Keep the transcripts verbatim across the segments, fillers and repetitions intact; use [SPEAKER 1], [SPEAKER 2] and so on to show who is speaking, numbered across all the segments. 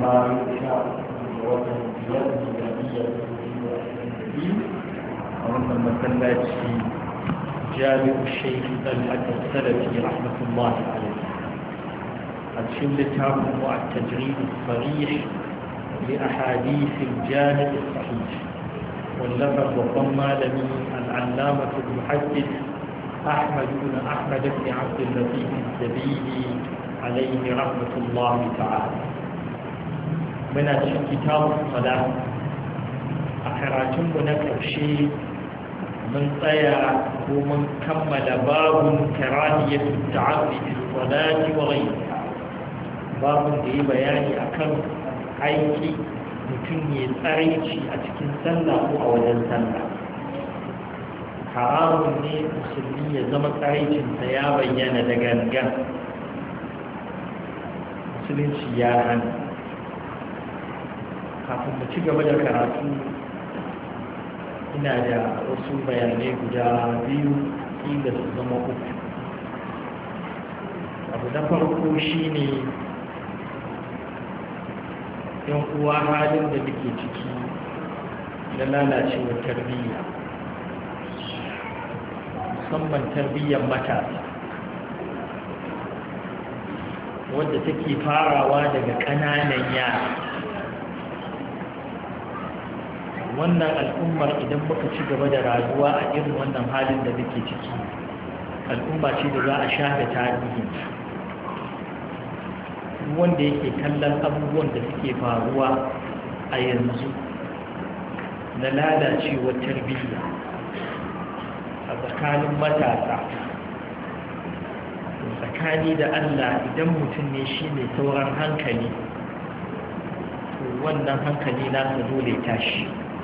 [SPEAKER 1] رابع وتنبيه ميلادية ومن مثلات جامع الشيخ طلحة السلفي رحمة الله عليه. الشمل تامه التجريد الصريح لأحاديث الجامع الصحيح، واللفظ وضم لمن العلامة المحدث أحمد بن أحمد بن عبد اللطيف الزبيدي عليه رحمة الله تعالى. من كتاب الصلاة أخراتم بنك الشيء من طيع ومن كمل باب كراهية التعب في الصلاة وغيرها. باب دي بياني أكم aiki mutum ya tsaraici a cikin sallah ko a wajen sallah. Haramun ne musulmi ya zama tsaraicinsa ya bayyana da gangan, musulunci ya hana. Kafin mu ci gaba da karatu ina da wasu bayanai guda biyu inda su zama uku. Abu na farko shine yan uwa halin da muke ciki na lalacewar tarbiyya, musamman tarbiyyar matasa wadda take farawa daga ƙananan yara. Wannan al'ummar idan muka ci gaba da rayuwa a irin wannan halin da muke ciki, al'umma ce da za a shafe tarihinta. Wanda yake kallon abubuwan da suke faruwa a yanzu na lalacewar tarbiyya a tsakanin matasa, tsakani da Allah idan mutum ne shi mai sauran hankali, to wannan hankali nasa dole tashi,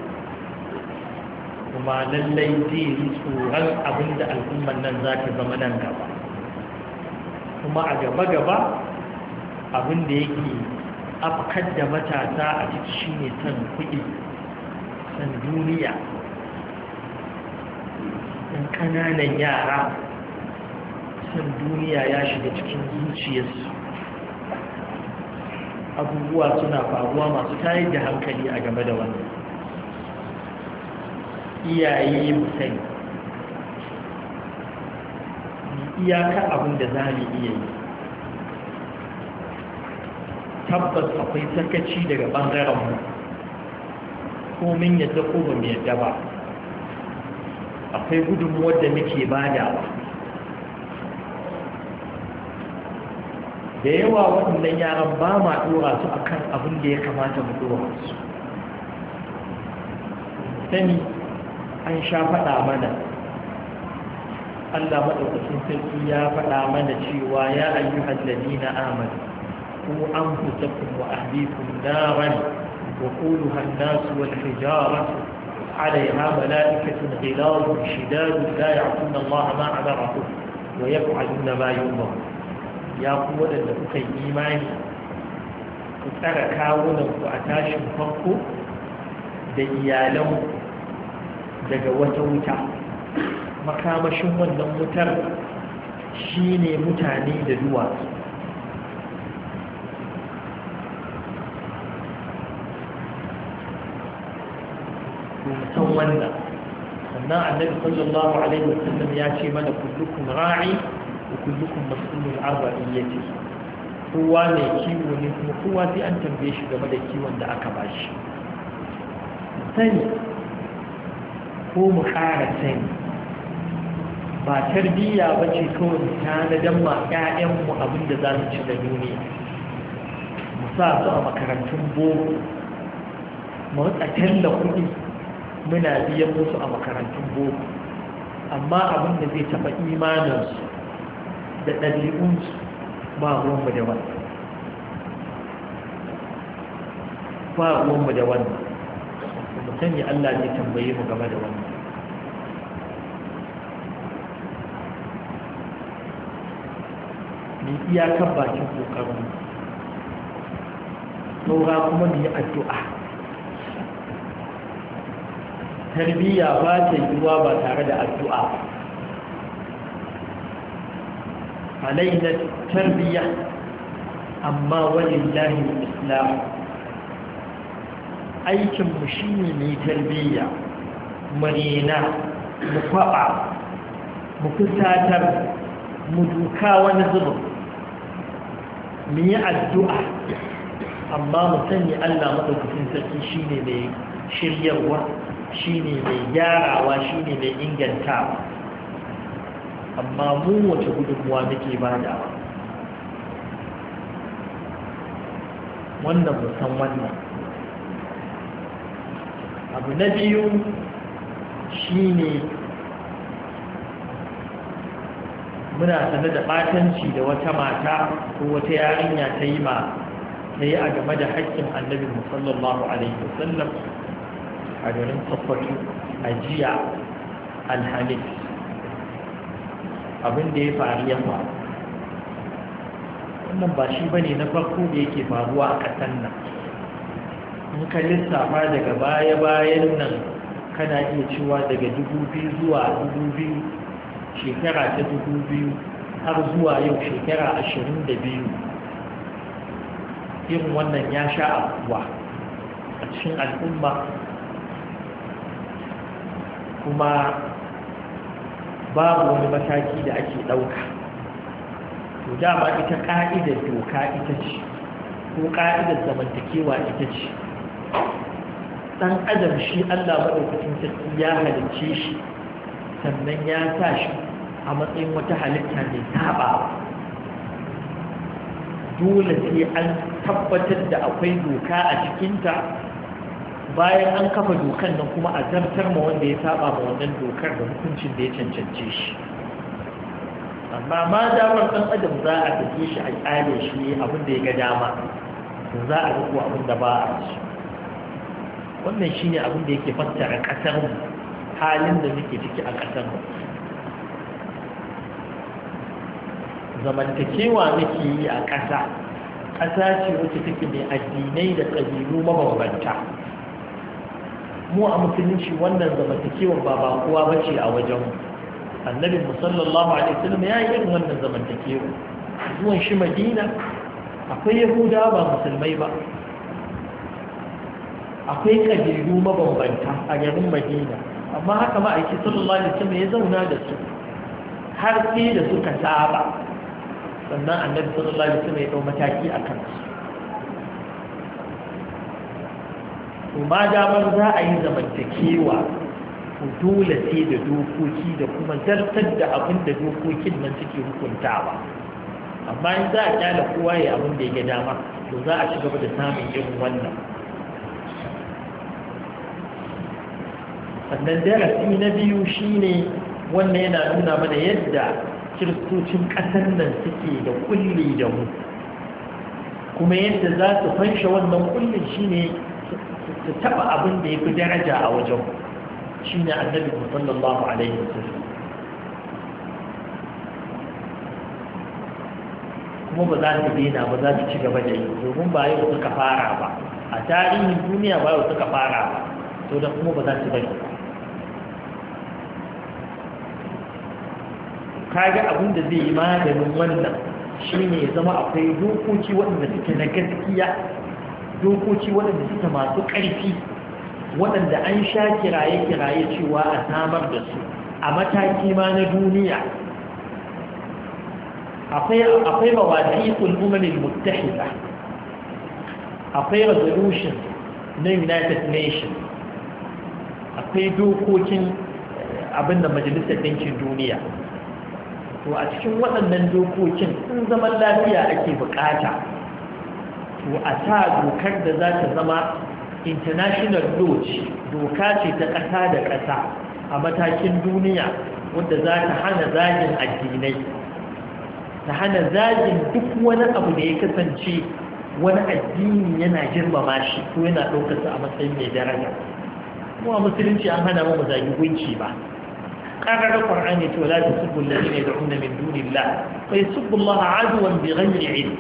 [SPEAKER 1] kuma lallai zai yi tsoron abin da al'ummar nan za ta zama nan gaba. Kuma a gaba-gaba abin da yake afkar da matasa a ciki shine san kuɗi, san duniya. ɗan ƙananan yara san duniya ya shiga cikin zuciyarsu, abubuwa suna faruwa masu tayar da hankali a game da wannan. Iyaye mu sani iyaka abin da za mu iya yi. Tabbas akwai sakaci daga ɓangarenmu, ko min yadda ko ba mu yadda ba. Akwai gudunmuwar da muke badawa. Da yawa waɗannan yaran ba ma ɗora su akan abin da ya kamata mu ɗora su. Sani an sha faɗa mana, Allah maɗaukacin sarki ya faɗa mana cewa ya ayyuhal ladina amanu قوا أنفسكم وأهليكم نارا وقودها الناس والحجارة عليها ملائكة غلاظ شداد لا يعصون الله ما أمرهم ويفعلون ما يؤمرون. يا قوة لكم إيماني كتر كاونا وأتاش فقه ديالهم daga wata wuta. Makamashin wannan wutar shine mutane da duwatsu. san wannan, sannan annabi sallallahu alaihi wasallam ya ce mana kullukum ra'i wa kullukum mas'ulun an ra'iyati. Kowa mai kiwo ne kuma kowa sai an tambaye shi game da kiwon da aka bashi. Sani ko mu ƙara sani ba tarbiyya ba ce kawai mu tanadan ma 'ya'yanmu abin da za su ci da duniya, mu sa su a makarantun boko, mu rika talla kuɗi muna biyan musu a makarantun boko, amma abin da zai taɓa imaninsu da ɗabi'unsu ba ruwanmu da wannan. ba ruwanmu da wannan mu sani Allah zai tambaye mu game da wannan. Ni iyakar bakin kokarin saura kuma mu yi addu'a. Tarbiyya ba ta yiwuwa ba tare da addu'a. alaina tarbiyya amma walillahi islam aikinmu shi ne mai tarbiyya marina mu kwaɓa mu kusatar mu duka wani zubin mu yi addu'a amma mu sani Allah maɗaukacin sarki shi ne mai shiryarwa shi ne mai gyarawa shi ne mai ingantawa amma mu wace gudunmuwa muke badawa wannan musan wannan abu na biyu shi ne muna sanar da ɓatanci da wata mata ko wata yarinya ta yi ma ta yi a game da haƙƙin annabi sallallahu alaihi wasallam a garin tsaffatu a jiya alhamis abin da ya faru ya faru wannan ba shi bane na farko da yake faruwa a ƙasar nan in ka lissafa daga baya-bayan nan kana iya cewa daga dubu biyu zuwa dubu biyu shekara ta dubu biyu har zuwa yau shekara ashirin da biyu irin wannan ya sha abuwa a cikin al'umma kuma babu wani mataki da ake ɗauka to dama ita ƙa'idar doka ita ce ko ƙa'idar zamantakewa ita ce ɗan adam shi Allah maɗaukacin sarki ya halicce shi sannan ya sa shi a matsayin wata halitta mai saba dole sai an tabbatar da akwai doka a cikinta bayan an kafa dokan nan kuma a zartar ma wanda ya saba ma wannan dokar da hukuncin da ya cancance shi amma ma damar ɗan adam za a tafi shi a ƙyale shi abin da ya ga dama to za a riko abin da ba a ci wannan shi ne abin da yake fassara ƙasar mu halin da muke ciki a ƙasar mu zamantakewa muke yi a ƙasa ƙasa ce wacce take mai addinai da ƙabilu mabambanta mu a musulunci wannan zamantakewa ba ba kowa bace a wajen annabi sallallahu alaihi wasallam ya yi irin wannan zamantakewa zuwan shi madina akwai yahudawa ba musulmai ba akwai ƙabilu mabambanta a garin madina amma haka ma'aiki sallallahu alaihi wasallam ya zauna da su har sai da suka saba sannan annabi sallallahu alaihi wasallam ya dau mataki a kansu to ma damar za a yi zamantakewa to dole sai da dokoki da kuma zartar da abin da dokokin nan suke hukuntawa amma in za a kyala kowa ya abin da ya ga dama to za a ci gaba da samun irin wannan sannan darasi na biyu shine wannan yana nuna mana yadda kiristocin ƙasar nan suke da kulli da mu kuma yadda za su fanshe wannan kullin shine su taɓa abin da ya fi daraja a wajen shine annabi sallallahu alaihi wasallam kuma ba za su daina ba za su ci gaba da yi domin ba yau suka fara ba a tarihin duniya ba yau suka fara ba to da kuma ba za su bari ba kaga abin da zai yi maganin wannan shine ya zama akwai dokoki waɗanda suke na gaskiya dokoki waɗanda suke masu ƙarfi waɗanda an sha kiraye-kiraye cewa a samar da su a mataki ma na duniya akwai mawadi'ul umamin muttahida akwai resolution na United Nations akwai dokokin abinda majalisar ɗinkin duniya to a cikin waɗannan dokokin sun zaman lafiya ake bukata to a sa dokar da za ta zama international law ce doka ce ta ƙasa da ƙasa a matakin duniya wadda za ta hana zagin addinai ta hana zagin duk wani abu da ya kasance wani addini yana girmama shi ko yana ɗaukarsa a matsayin mai daraja mu a musulunci an hana mu zagi gunki ba قرر القرآن ولا تسبوا الذين يدعون من دون الله فيسبوا الله عدوا بغير علم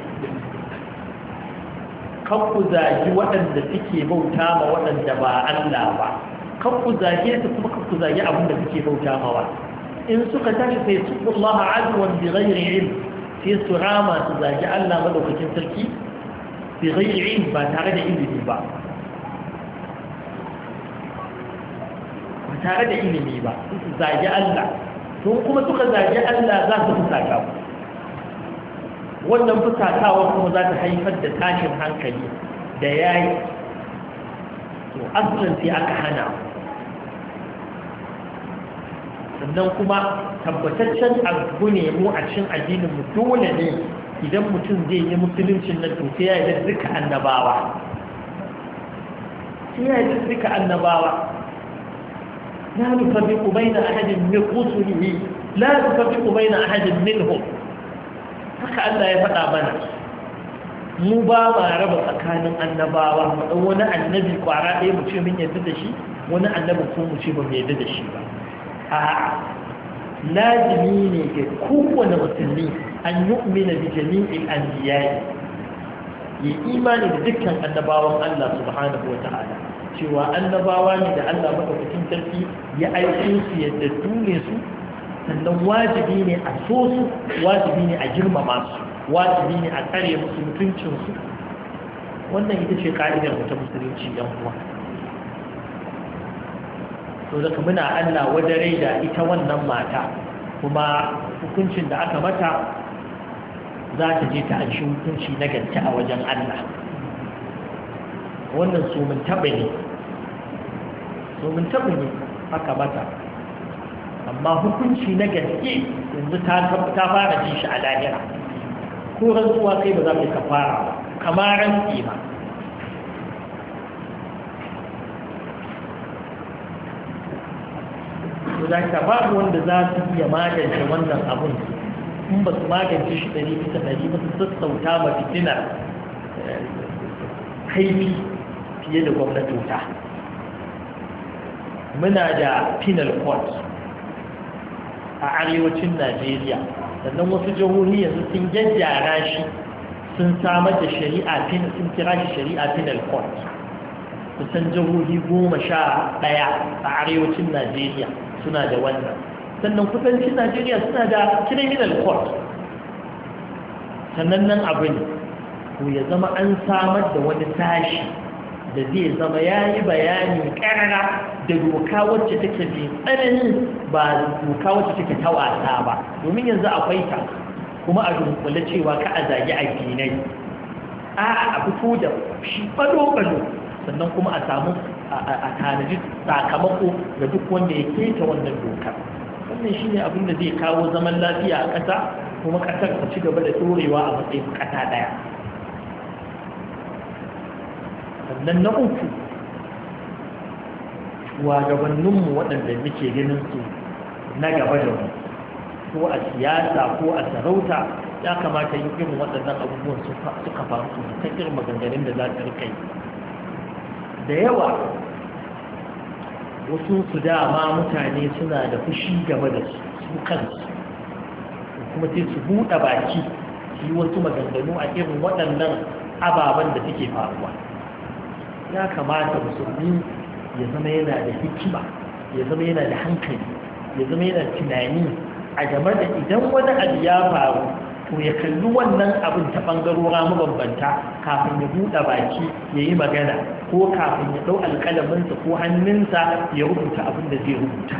[SPEAKER 1] kanku zagi waɗanda suke bauta ma waɗanda ba Allah ba kanku zage su kuma kanku zagi abin da suke bauta mawa in suka tashi sai subhanallahi adwan bi ghairi ilm sai su rama su zagi Allah madaukakin sarki bi ghairi ilm ba tare da ilimi ba tare da ilimi ba su zagi Allah to kuma suka zagi Allah za su fusata wannan fusatawa kuma za ta haifar da tashin hankali da yayi to asalin sai aka hana sannan kuma tabbataccen abu ne mu a cikin addinin mu dole ne idan mutum zai yi musuluncin nan to sai ya yi duka annabawa sai ya yi duka annabawa la nufarriqu baina ahadin min rusulihi la nufarriqu baina ahadin minhum haka Allah ya faɗa mana mu ba ma raba tsakanin annabawa mu dan wani annabi kwara ɗaya mu ce mun yarda da shi wani annabi ko mu ce ba mu yarda da shi ba a'a lazimi ne ga kowane musulmi an yu'mina bi jami'il anbiya'i yi imani da dukkan annabawan Allah subhanahu wa ta'ala cewa annabawa ne da Allah madaukakin sarki ya aike su yadda dune su sannan wajibi ne a so su wajibi ne a girmama su wajibi ne a tsare musu mutuncin su wannan ita ce ka'idar mu ta musulunci yan uwa to da muna Allah wadare da ita wannan mata kuma hukuncin da aka mata za ta je ta anshi hukunci na gaske a wajen Allah wannan su mun taɓa ne su mun taɓa ne aka mata amma hukunci na gaske yanzu ta fara ji shi a lahira ko rantsuwa kai ba za ka fara kamar rantsi ba za ka babu wanda za su iya magance wannan abun in ba su magance shi ɗari bisa ɗari ba su sassauta ma fitinar kaifi fiye da gwamnatota muna da penal court a arewacin najeriya sannan wasu jihohi yanzu sun gyaggyara shi sun samar da shari'a sun kira shi shari'a penal court kusan jihohi goma sha ɗaya a arewacin najeriya suna da wannan sannan kudancin najeriya suna da criminal court sannan nan abu ne ko ya zama an samar da wani sashi da zai zama ya yi bayani karara da doka wacce take mai tsanani ba doka wacce take ta wasa ba domin yanzu akwai ta kuma a dunkule cewa ka a zagi addinai a a fito da shi balo-balo sannan kuma a samu a tanaji sakamako ga duk wanda ya keta wannan doka wannan shi ne abin da zai kawo zaman lafiya a ƙasa kuma ƙasar ta ci gaba da ɗorewa a matsayin ƙasa ɗaya sannan na uku shugabanninmu waɗanda muke ganin su na gaba da mu ko a siyasa ko a sarauta ya kamata yin irin waɗannan abubuwan suka faru ta irin maganganun da za su rika yi da yawa wasu su dama mutane suna da fushi game da su kansu kuma sai su buɗe baki su yi wasu maganganu a irin waɗannan ababen da suke faruwa ya kamata musulmi ya zama yana da hikima ya zama yana da hankali ya zama yana tunani a game da idan wani abu ya faru to ya kalli wannan abin ta ɓangarora mabambanta kafin ya buɗe baki ya yi magana ko kafin ya ɗau alƙalaminsa ko hannunsa ya rubuta abin da zai rubuta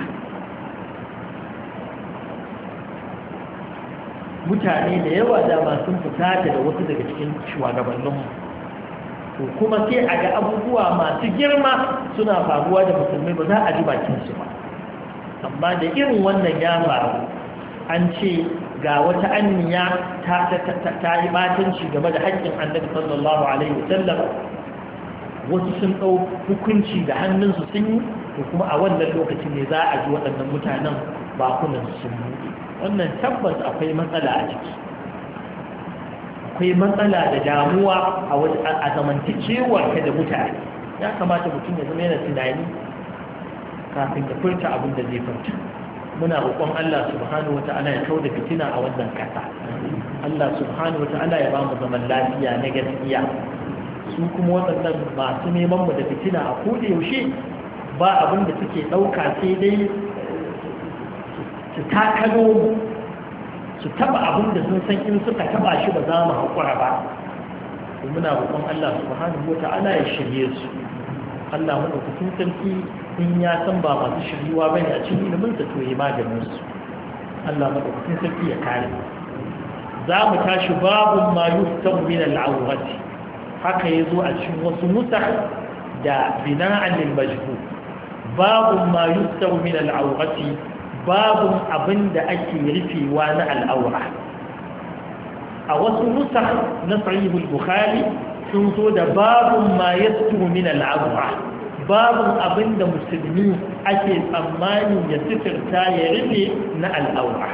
[SPEAKER 1] mutane da yawa dama sun fita da wasu daga cikin shugabanninmu to kuma sai a ga abubuwa masu girma suna faruwa da musulmai ba za a ji bakinsu ba amma da irin wannan ya faru an ce ga wata anniya ta yi batanci game da haƙƙin annabi sallallahu alaihi wasallam wasu sun ɗau hukunci da hannunsu sun yi to kuma a wannan lokacin ne za a ji waɗannan mutanen bakunansu sun buɗe wannan tabbas akwai matsala a ciki akwai matsala da damuwa a zamantakewar ka da mutane ya kamata mutum ya zama yana tunani kafin ya furta abin da zai furta muna roƙon Allah subhanahu wata'ala ya kauda fitina a wannan ƙasa Allah subhanahu wata'ala ya ba mu zaman lafiya na gaskiya su kuma waɗannan masu neman mu da fitina a koda yaushe ba abin da suke ɗauka sai dai su takalo mu su taba abin da sun san in suka taba shi ba za mu haƙura ba muna roƙon Allah subhanahu wata'ala ya shirye su Allah madaukakin sarki in ya san ba masu shiriwa bane a cikin ilimin sa to ya maganin su Allah madaukakin sarki ya kare za mu tashi babun ma yuftahu min al-awrati haka yazo a cikin wasu nusakh da bina'an lil majhul babun ma yuftahu min al-awrati babun abinda ake rufewa na al-awra a wasu nusakh na sahih al-bukhari sun zo da babun ma yasturu min al-awra babun abinda musulmi ake tsammani ya sitirta ya rufe na al-awra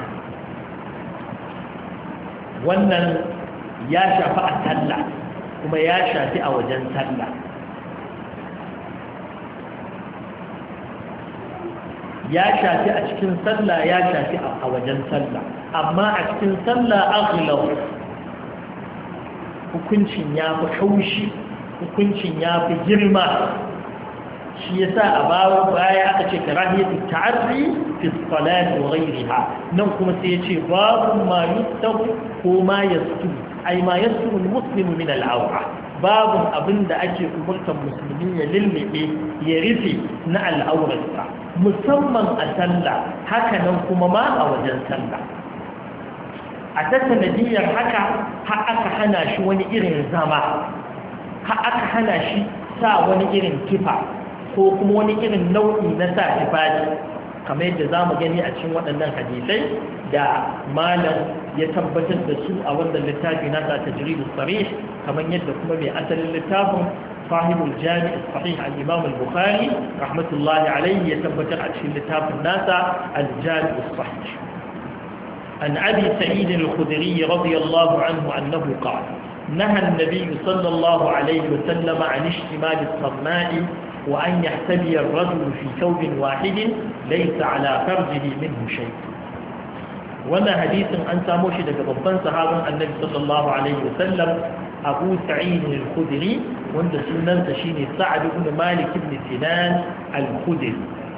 [SPEAKER 1] wannan ya shafi a sallah kuma ya shafi a wajen sallah ya shafi a cikin sallah ya shafi a wajen sallah amma a cikin sallah aghlaw hukuncin ya fi kaushi hukuncin ya fi girma shi yasa a bawo baya aka ce karahiyatu ta'arri fi salati wa ghayriha nan kuma sai yace babu ma yustahu ko ma yastu ai ma yastu al-muslimu min al-awra babu abinda ake umurtar musulmi ya lillibe ya rufe na al-awrarsa musamman a sallah haka nan kuma ma a wajen sallah a ta sanadiyar haka har aka hana shi wani irin zama har aka hana shi sa wani irin kifa ko kuma wani irin nau'i na sa tufafi kamar yadda za mu gani a cikin waɗannan hadisai da malam ya tabbatar da su a wannan littafi na sa tajridu sarih kamar yadda kuma mai asalin littafin sahibul jami' sahih al-imam al-bukhari rahmatullahi alayhi ya tabbatar a cikin littafin nasa al-jami' sahih an abi sa'id al-khudri radiyallahu anhu annahu qala نهى النبي صلى الله عليه وسلم عن اشتمال الصماء وأن يحتبي الرجل في ثوب واحد ليس على فرجه منه شيء وانا حديث أن ساموشي لك ربان صحابا النبي صلى الله عليه وسلم أبو سعيد الخدري وانت سنن تشيني سعد بن مالك بن سنان الخدري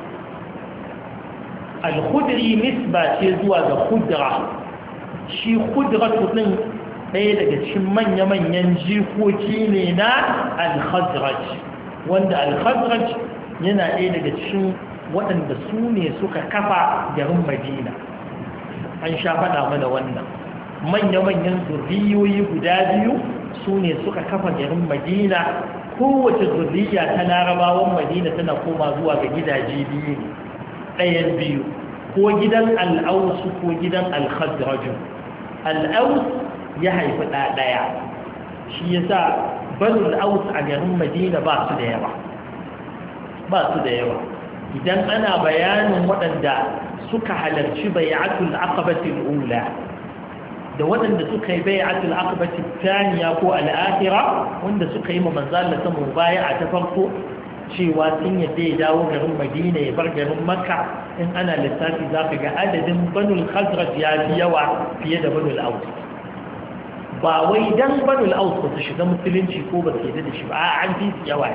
[SPEAKER 1] الخدري نسبة تزوى خدرة شي خدرة من ɗaya daga cikin manya-manyan jikoki ne na al-khazraj wanda al-khazraj yana ɗaya daga cikin waɗanda su ne suka kafa garin madina an sha faɗa mana wannan manya-manyan zurriyoyi guda biyu su ne suka kafa garin madina kowace zurriya ta larabawan madina tana koma zuwa ga gidaje biyu ɗayan biyu ko gidan al-ausu ko gidan al-khazraj al-aus ya haifi ɗaya shi ya sa banul aus a garin madina ba su da yawa ba su da yawa idan ana bayanin waɗanda suka halarci bai'atul aqabatul ula da waɗanda suka yi bai'atul aqabatul thaniya ko al-akhira wanda suka yi manzo Allah ta mubaya'a ta farko cewa sun yadda ya dawo garin madina ya bar garin makka in ana lissafi zaka ga adadin banul khazraj ya fi yawa fiye da banul aus ba wai dan banul aus ba su shiga musulunci ko ba su yadda da shi ba an fi su yawa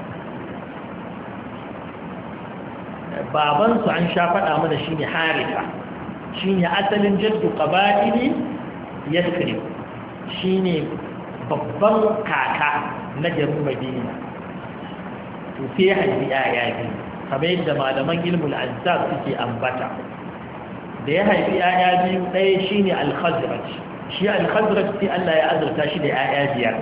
[SPEAKER 1] babansu an sha faɗa mana shine harika shine asalin jaddu qaba'ili yasrib shine babban kaka na garin madina to sai haifi yaya biyu kamar yadda malaman ilmul ansab suke ambata da ya haifi yaya biyu ɗaya shine al-khazraj shi al-khazraj sai Allah ya azurta shi da ƴaƴa biyar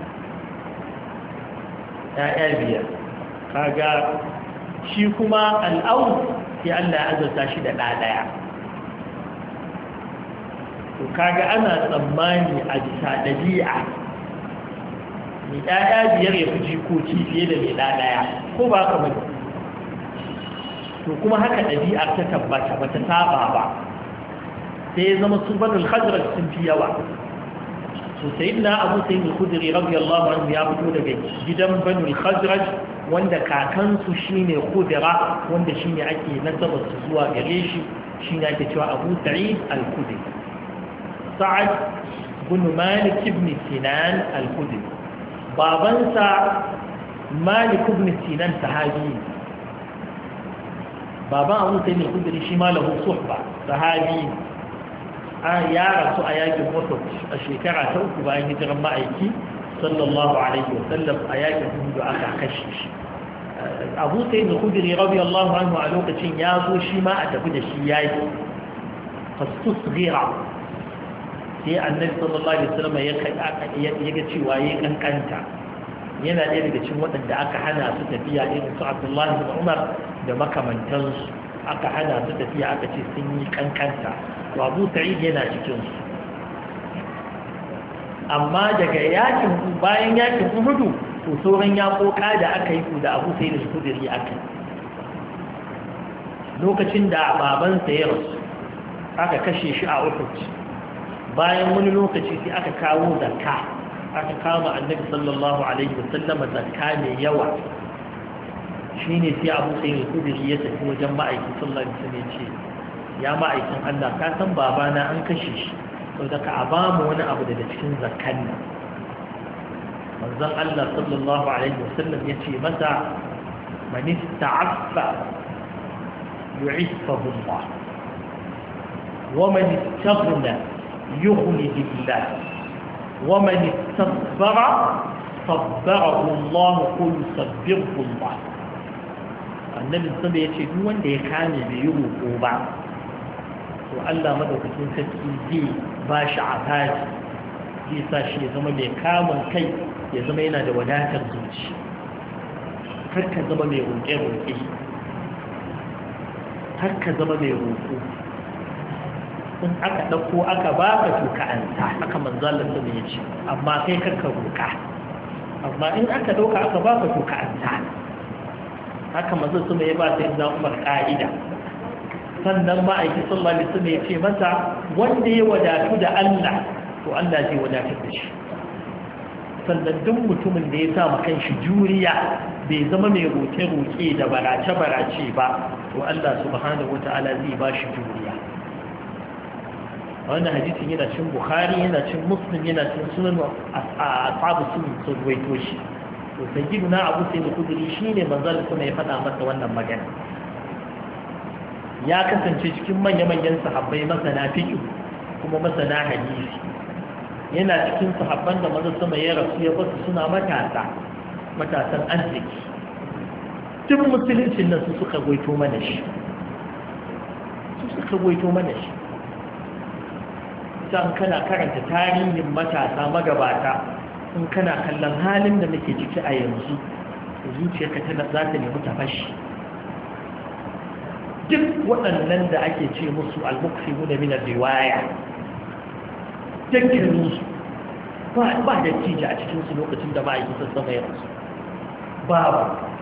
[SPEAKER 1] ƴaƴa biyar kaga shi kuma al-aws sai Allah ya azurta shi da ɗa ɗaya to kaga ana tsammani a bisa dabi'a mai ƴaƴa biyar ya fi jikoki fiye da mai ɗa ɗaya ko ba ka bane to kuma haka dabi'ar ta tabbata bata saba ba sai ya zama su banul khazraj sun fi yawa so sayyidina abu sayyid al-khudri radiyallahu anhu ya fito daga gidan banul khazraj wanda kakansu shine khudra wanda shine ake nasabar su zuwa gare shi shine ake cewa abu sa'id al-khudri sa'ad bin malik ibn sinan al-khudri babansa malik ibn sinan sahabi baban abu sayyid al-khudri shi ma lahu suhba sahabi ya rasu a yakin Uhud a shekara ta uku bayan hijiran ma'aiki sallallahu alaihi wasallam a yakin Uhud aka kashe shi Abu Sa'id al-Khudri radiyallahu anhu a lokacin ya zo shi ma a tafi da shi yayi fastusghira sai annabi sallallahu alaihi wasallam ya ya ga cewa yayi kankanta yana ɗaya daga cikin waɗanda aka hana su tafiya irin su Abdullahi bin Umar da makamantansu aka hana su tafiya aka ce sun yi kankanta to Abu Sa'id yana cikin su amma daga yakin bayan yakin Uhud to sauran yakoka da aka yi da Abu Sa'id al-Khudri aka lokacin da babansa ya rasu aka kashe shi a Uhud bayan wani lokaci sai aka kawo zakka aka kama annabi sallallahu alaihi wasallam zakka mai yawa shine sai Abu Sa'id al-Khudri ya tafi wajen ma'aikin sallallahu alaihi wasallam ya ce ya ma'aikin Allah ka san babana an kashe shi saboda ka ba mu wani abu daga cikin zakkan nan manzon Allah sallallahu alaihi wasallam ya ce masa man ista'affa yu'iffahu Allah wa man istaghna yughni billah wa man istakbara sabbarahu Allah qul sabbirhu Allah annabi sallallahu ya ce duk wanda ya kame bai yi roƙo ba to Allah madaukakin sarki zai ba shi afati zai sa shi ya zama mai kamun kai ya zama yana da wadatar zuci karka zama mai roƙe-roƙe karka zama mai roƙo in aka ɗauko aka baka to ka anta aka manzalar da ya ce amma kai karka roƙa amma in aka ɗauka aka baka to ka anta haka manzon su mai ba sai da Umar ka'ida sannan ma'aiki sallallahu alaihi wasallam ya ce masa wanda ya wadatu da Allah to Allah zai wadatar da shi sannan duk mutumin da ya sa ma kanshi juriya bai zama mai roƙe-roƙe da barace-barace ba to Allah subhanahu wata'ala zai ba shi juriya wannan hadisin yana cin Bukhari yana cin Muslim yana cin sunan ashabu sunan sun ruwaito shi to sayyiduna Abu Sa'id al-Khudri shine manzon kuma ya faɗa masa wannan magana ya kasance cikin manya-manyan sahabbai masana fiqh kuma masana hadisi yana cikin sahabban da manzon sama ya rasu ya basu suna matasa matasan arziki duk musuluncin nan su suka goito mana shi su suka goito mana shi san kana karanta tarihin matasa magabata in kana kallon halin da muke ciki a yanzu zuciyarka tana za ta nemi ta fashi duk waɗannan da ake ce musu al-muqsimu da min riwaya dukkaninsu ba da tija a cikinsu lokacin da ba a yi sassama ya rasu babu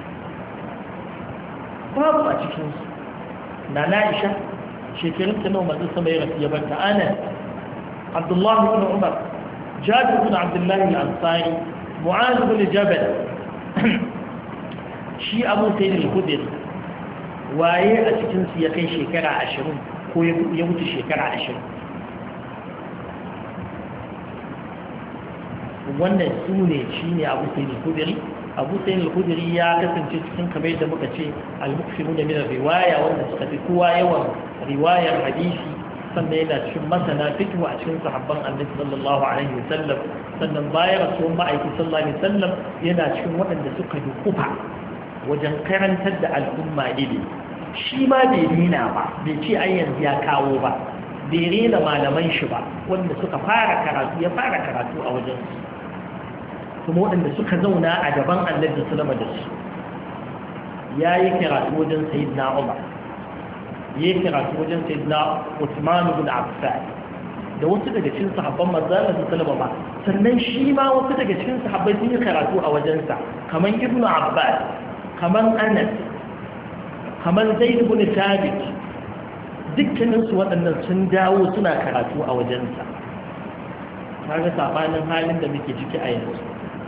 [SPEAKER 1] babu a cikinsu na na'isha shekarun ta nawa masu sama ya rasu ya banta anan abdullahi ibn umar jabir ibn abdullahi al-ansari mu'az ibn jabal shi abu sayyid al-khudri waye a cikinsu ya kai shekara ashirin ko ya wuce shekara ashirin wannan su ne shi ne abu sai al-khudri abu sai al-khudri ya kasance cikin kamar da muka ce al-muksimu da min riwaya wanda suka fi kowa yawan riwayar hadisi sannan yana cikin masana fiqh a cikin sahabban annabi sallallahu alaihi wasallam sannan bayan rasuwan ma'aiki sallallahu alaihi wasallam yana cikin waɗanda suka dukufa wajen karantar da al'umma ilimi shi ma bai dina ba bai ce ai yanzu ya kawo ba bai rena malaman shi ba wanda suka fara karatu ya fara karatu a wajen su kuma waɗanda suka zauna a gaban annabi sallama da su ya yi karatu wajen sayyidina Umar ya yi karatu wajen sayyidina Uthman ibn Affan da wasu daga cikin sahabban manzon Allah sallama ba sannan shi ma wasu daga cikin sahabbai sun yi karatu a wajensa kamar Ibn Abbas kamar Anas kamar Zaid ibn Thabit dukkanin su waɗannan sun dawo suna karatu a wajensa kaga sabanin halin da muke ciki a yanzu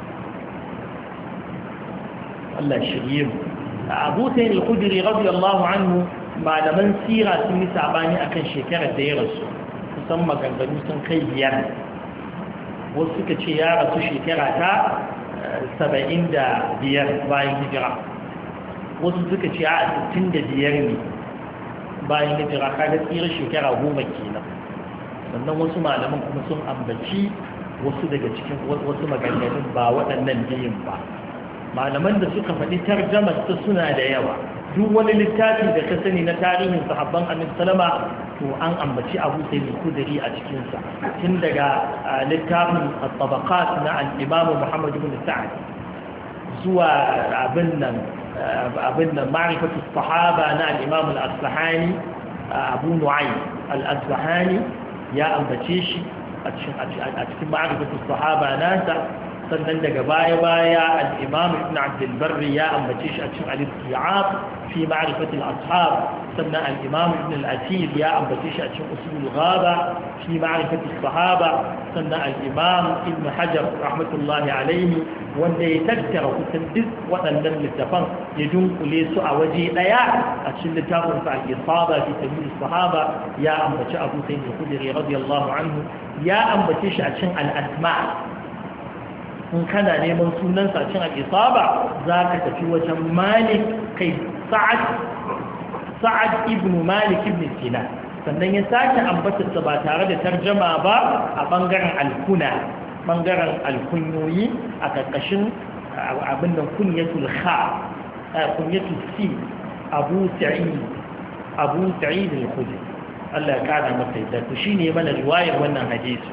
[SPEAKER 1] Allah shirye mu Abu Sa'id al-Khudri radiyallahu anhu malaman sira sun yi sabani akan shekarar da ya rasu kusan maganganu sun kai biyar wasu suka ce ya rasu shekara ta saba'in da biyar bayan hijira wasu suka ce a sittin da biyar ne bayan hijira kaga tsira shekara goma kenan sannan wasu malaman kuma sun ambaci wasu daga cikin wasu maganganun ba waɗannan biyun ba malaman da suka faɗi tarjamar ta suna da yawa duk wani littafi da ka sani na tarihin sahabban annabi sallama to an ambaci Abu Sa'id al-Khudri a cikin sa tun daga littafin at-tabaqat na al-Imam Muhammad ibn Sa'd zuwa abin nan abin nan ma'rifatu as-sahaba na al-Imam al-Asfahani Abu Nu'aym al-Asfahani ya ambace shi a cikin a cikin ma'rifatu as-sahaba nasa sannan daga baya-baya al'imam ibn abdulbarri ya ambace shi a cikin al-isti'ab fi ma'rifatul ashab sannan al'imam ibn al-asir ya ambace shi a cikin usulul ghaba fi ma'rifatul sahaba sannan al'imam ibn hajar rahmatullahi alaihi wanda ya tattara kusan duk waɗannan littafan ya dunkule su a waje ɗaya a cikin littafin sa al-isaba fi tamyiz sahaba ya ambace abu sayyid al-khudri radiyallahu anhu ya ambace shi a cikin al-asma' in kana neman sunan sacin al'isaba za ka tafi wajen malik kai sa'ad sa'ad ibn malik ibn sina sannan ya sake ambatarsa ba tare da tarjama ba a ɓangaren alkuna ɓangaren alkunyoyi a ƙarƙashin abin da kunyatul kha kunyatul si abu sa'id abu sa'id al-khudri Allah ya kara masa yadda to shine mana riwayar wannan hadisi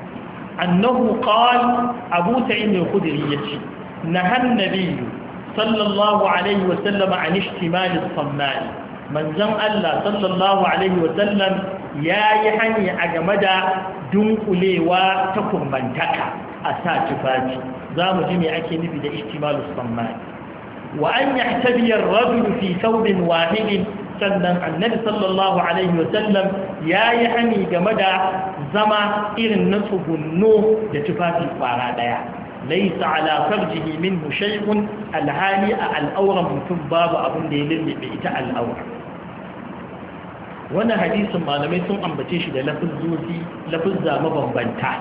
[SPEAKER 1] أنه قال أبو سعيد الخدري يشي نهى النبي صلى الله عليه وسلم عن اشتمال الصمان من زم الله صلى الله عليه وسلم يا يحني أجمد دنقلي وتكم من تكا أساتفاتي زام جميع أكيد بدا اشتمال الصمان وأن يحتبي الرجل في ثوب واحد sannan annabi sallallahu alaihi wasallam ya yi hani game da zama irin na tsugunno da tufafi fara daya laisa ala farjihi minhu shay'un alhali a al'auran mutum babu abin da ya lullube ita al'aura wannan hadisin malamai sun ambace shi da lafuzzozi lafuzza mabambanta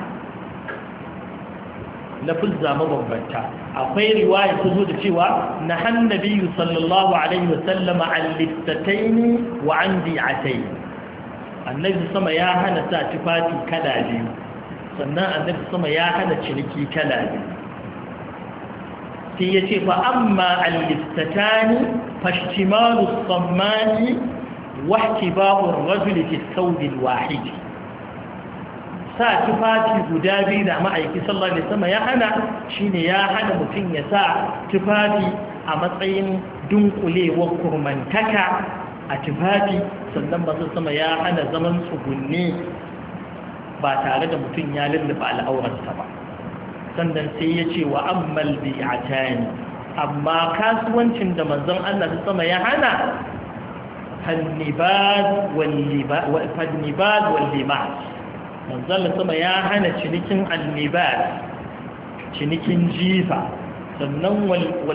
[SPEAKER 1] lafuzza mabambanta akwai riwaya ta zo da cewa na hannabiyu sallallahu alaihi wasallama al-liftataini wa an bi'atayn annabi sama ya hana sa tufafi kala biyu sannan annabi sama ya hana ciniki kala biyu sai ya ce fa amma al-liftatani fashtimalu as-sammani wa ihtiba'u ar-rajuli fi ath-thawb al-wahid sa tufafi guda biyu da ma'aiki sallallahu alaihi wasallam ya hana shine ya hana mutum ya sa tufafi a matsayin dunkulewar kurmantaka a tufafi sannan ba sama ya hana zaman tsugunne ba tare da mutum ya lullufa al'aurarsa ba sannan sai ya ce wa ammal bi'atani amma kasuwancin da manzon Allah sama ya hana fannibad wal libas fannibad wal limas manzon sama ya hana cinikin annibad cinikin jifa sannan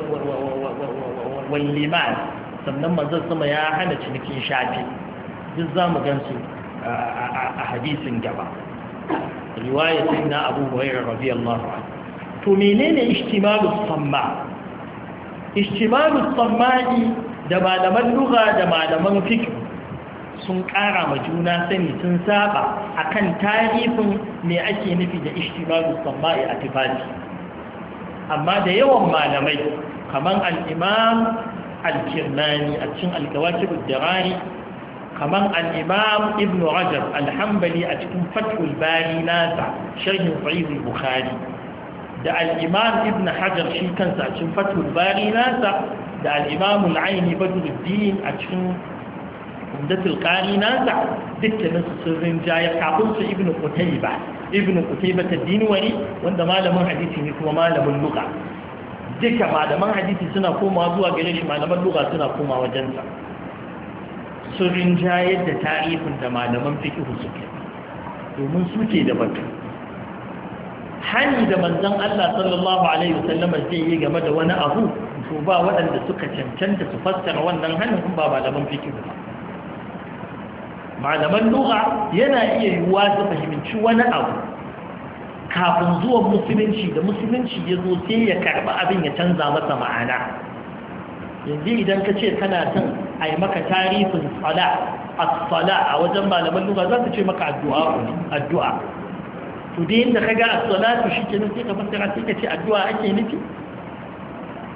[SPEAKER 1] wal limas sannan manzon sama ya hana cinikin shafi duk zamu gansu a hadisin gaba riwayat na Abu Hurairah radiyallahu anhu to menene ishtimalus samma ishtimalus samma'i da malaman lugha da malaman fiqh sun ƙara ma juna sani sun saba akan tarifin me ake nufi da ishtimalus samma'i a tifati amma da yawan malamai kaman al-imam al-Kirmani a cikin al-Kawakib ad-Darari kaman al-imam Ibn Rajab al-Hanbali a cikin Fathul Bari nasa sharhin Sahih al-Bukhari da al-imam Ibn Hajar shi kansa a cikin Fathul Bari nasa da al-imam al-Aini Badruddin a cikin Umdatul Qari nasa dukkanin su sun rinjaya kafin su Ibn Qutayba Ibn Qutayba ad-Dinwari wanda malamin hadisi ne kuma malamin lugha duka malaman hadisi suna komawa zuwa gare shi malaman lugha suna komawa wajensa sun rinjayar da tarifin da malaman fiqh suke domin suke da batu hani da manzon Allah sallallahu alaihi wasallam zai yi game da wani abu to ba waɗanda suka cancanta su fassara wannan hanin ba malaman fiqh ba malaman lugha yana iya yiwuwa su fahimci wani abu kafin zuwan musulunci da musulunci ya zo sai ya karɓi abin ya canza masa ma'ana yanzu idan ka ce kana son a yi maka tarihin tsala as-sala a wajen malaman lugha za su ce maka addu'a ne addu'a to da yadda ka ga as-salatu shi ke sai ka fassara sai ka ce addu'a ake nufi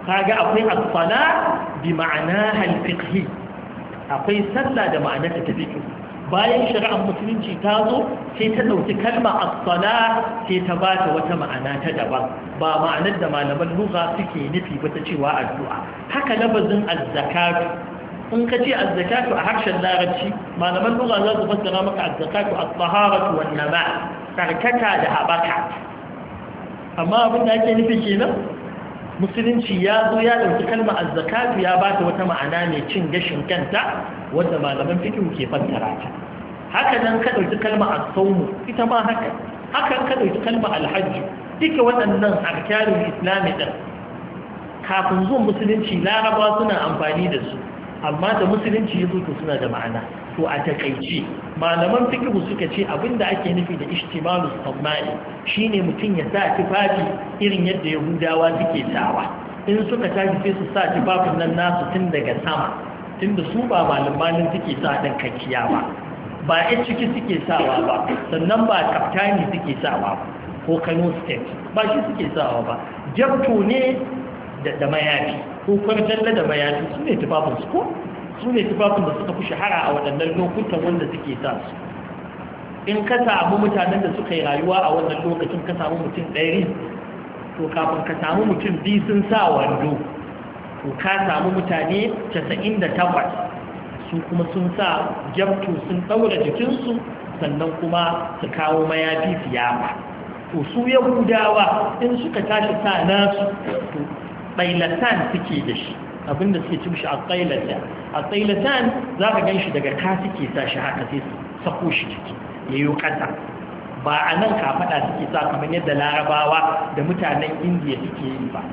[SPEAKER 1] kaga akwai as-sala bi ma'anaha al-fiqhi akwai sallah da ma'anarta ta fiqh bayan shari'ar musulunci ta zo sai ta dauki kalma as-sala sai ta ba ta wata ma'ana ta daban ba ma'anar da malaman lugha suke nufi ba ta cewa addu'a haka lafazin az-zakatu in ka ce az-zakatu a harshen larabci malaman lugha za su fassara maka az-zakatu at-taharatu wan-nama tsarkaka da habaka amma abin da ake nufi kenan musulunci ya zo ya ɗauki kalma az-zakatu ya ba ta wata ma'ana mai cin gashin kanta wanda malaman fiqh ke fassara ta haka nan ka ɗauki kalma as-sawm ita ma haka haka ka ɗauki kalma al-hajj duka waɗannan arkanul islami din kafin zuwan musulunci larabawa suna amfani da su amma da musulunci ya zo to suna da ma'ana to a takaice malaman fiqh suka ce abinda ake nufi da ishtimalus samai shine mutum ya sa tufafi irin yadda yahudawa suke sawa in suka tafi sai su sa tufafin nan nasu tun daga sama tunda su ba malaman suke sa dan kakkiya ba ba a ciki suke sawa ba sannan ba kaftani suke sawa ko Kano state ba shi suke sawa ba jabto ne da mayafi ko kwarjalla da mayafi su ne tufafin su ko su ne tufafin da suka fi shahara a waɗannan lokutan wanda suke sa su in ka samu mutanen da suka yi rayuwa a wannan lokacin ka samu mutum ɗari to kafin ka samu mutum biyu sun sa wando to ka samu mutane casa'in da takwas su kuma sun sa jabto sun ɗaura jikinsu sannan kuma su kawo mayafi fiyafa to su yahudawa in suka tashi sa nasu to ɗailatan suke da shi abinda suke cin shi a tsailata a tsailatan za ka gan shi daga ka suke sa shi haka sai sako shi ciki ya yi ƙasa ba a nan kafaɗa suke sa kamar yadda larabawa da mutanen indiya suke yi ba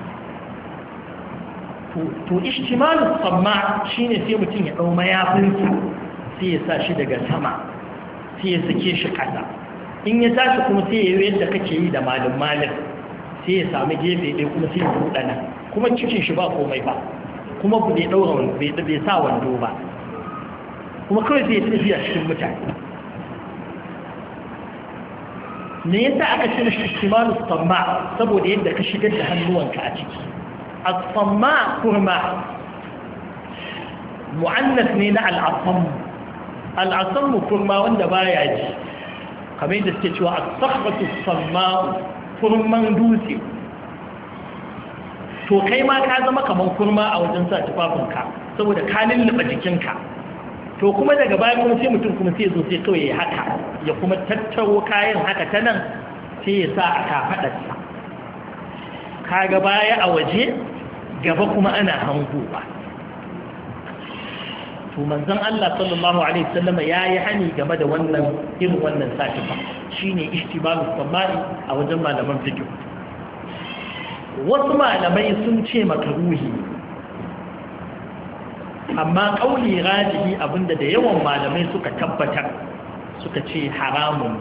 [SPEAKER 1] to ishtimalus samma shine sai mutum ya ɗau mayafinsa sai ya sa shi daga sama sai ya sake shi ƙasa in ya tashi kuma sai ya yi yadda kake yi da malin malin sai ya sami gefe ɗaya kuma sai ya buɗa nan kuma cikin shi ba komai ba kuma bai ɗaura bai sa wando ba kuma kawai sai ya tafi a cikin mutane me yasa aka ce mashi istimalus samma saboda yadda ka shigar da hannuwanka a ciki as-samma kurma mu'annas ne na al-asam al-asam kurma wanda baya ji kamar yadda suke cewa as-sakhbatu samma kurman dutse to kai ma ka zama kaman kurma a wajen sa tufafinka saboda ka lullube jikinka to kuma daga baya kuma sai mutum kuma sai zo sai kawai ya haka ya kuma tattaro kayan haka ta nan sai ya sa a kafaɗarsa kaga baya a waje gaba kuma ana hangowa to manzon Allah sallallahu alaihi wasallam yayi hani game da wannan irin wannan satifa shine ishtibalus samai a wajen malaman fiqh wasu malamai sun ce makaruhi amma kauli rajihi abinda da yawan malamai suka tabbatar suka ce haramun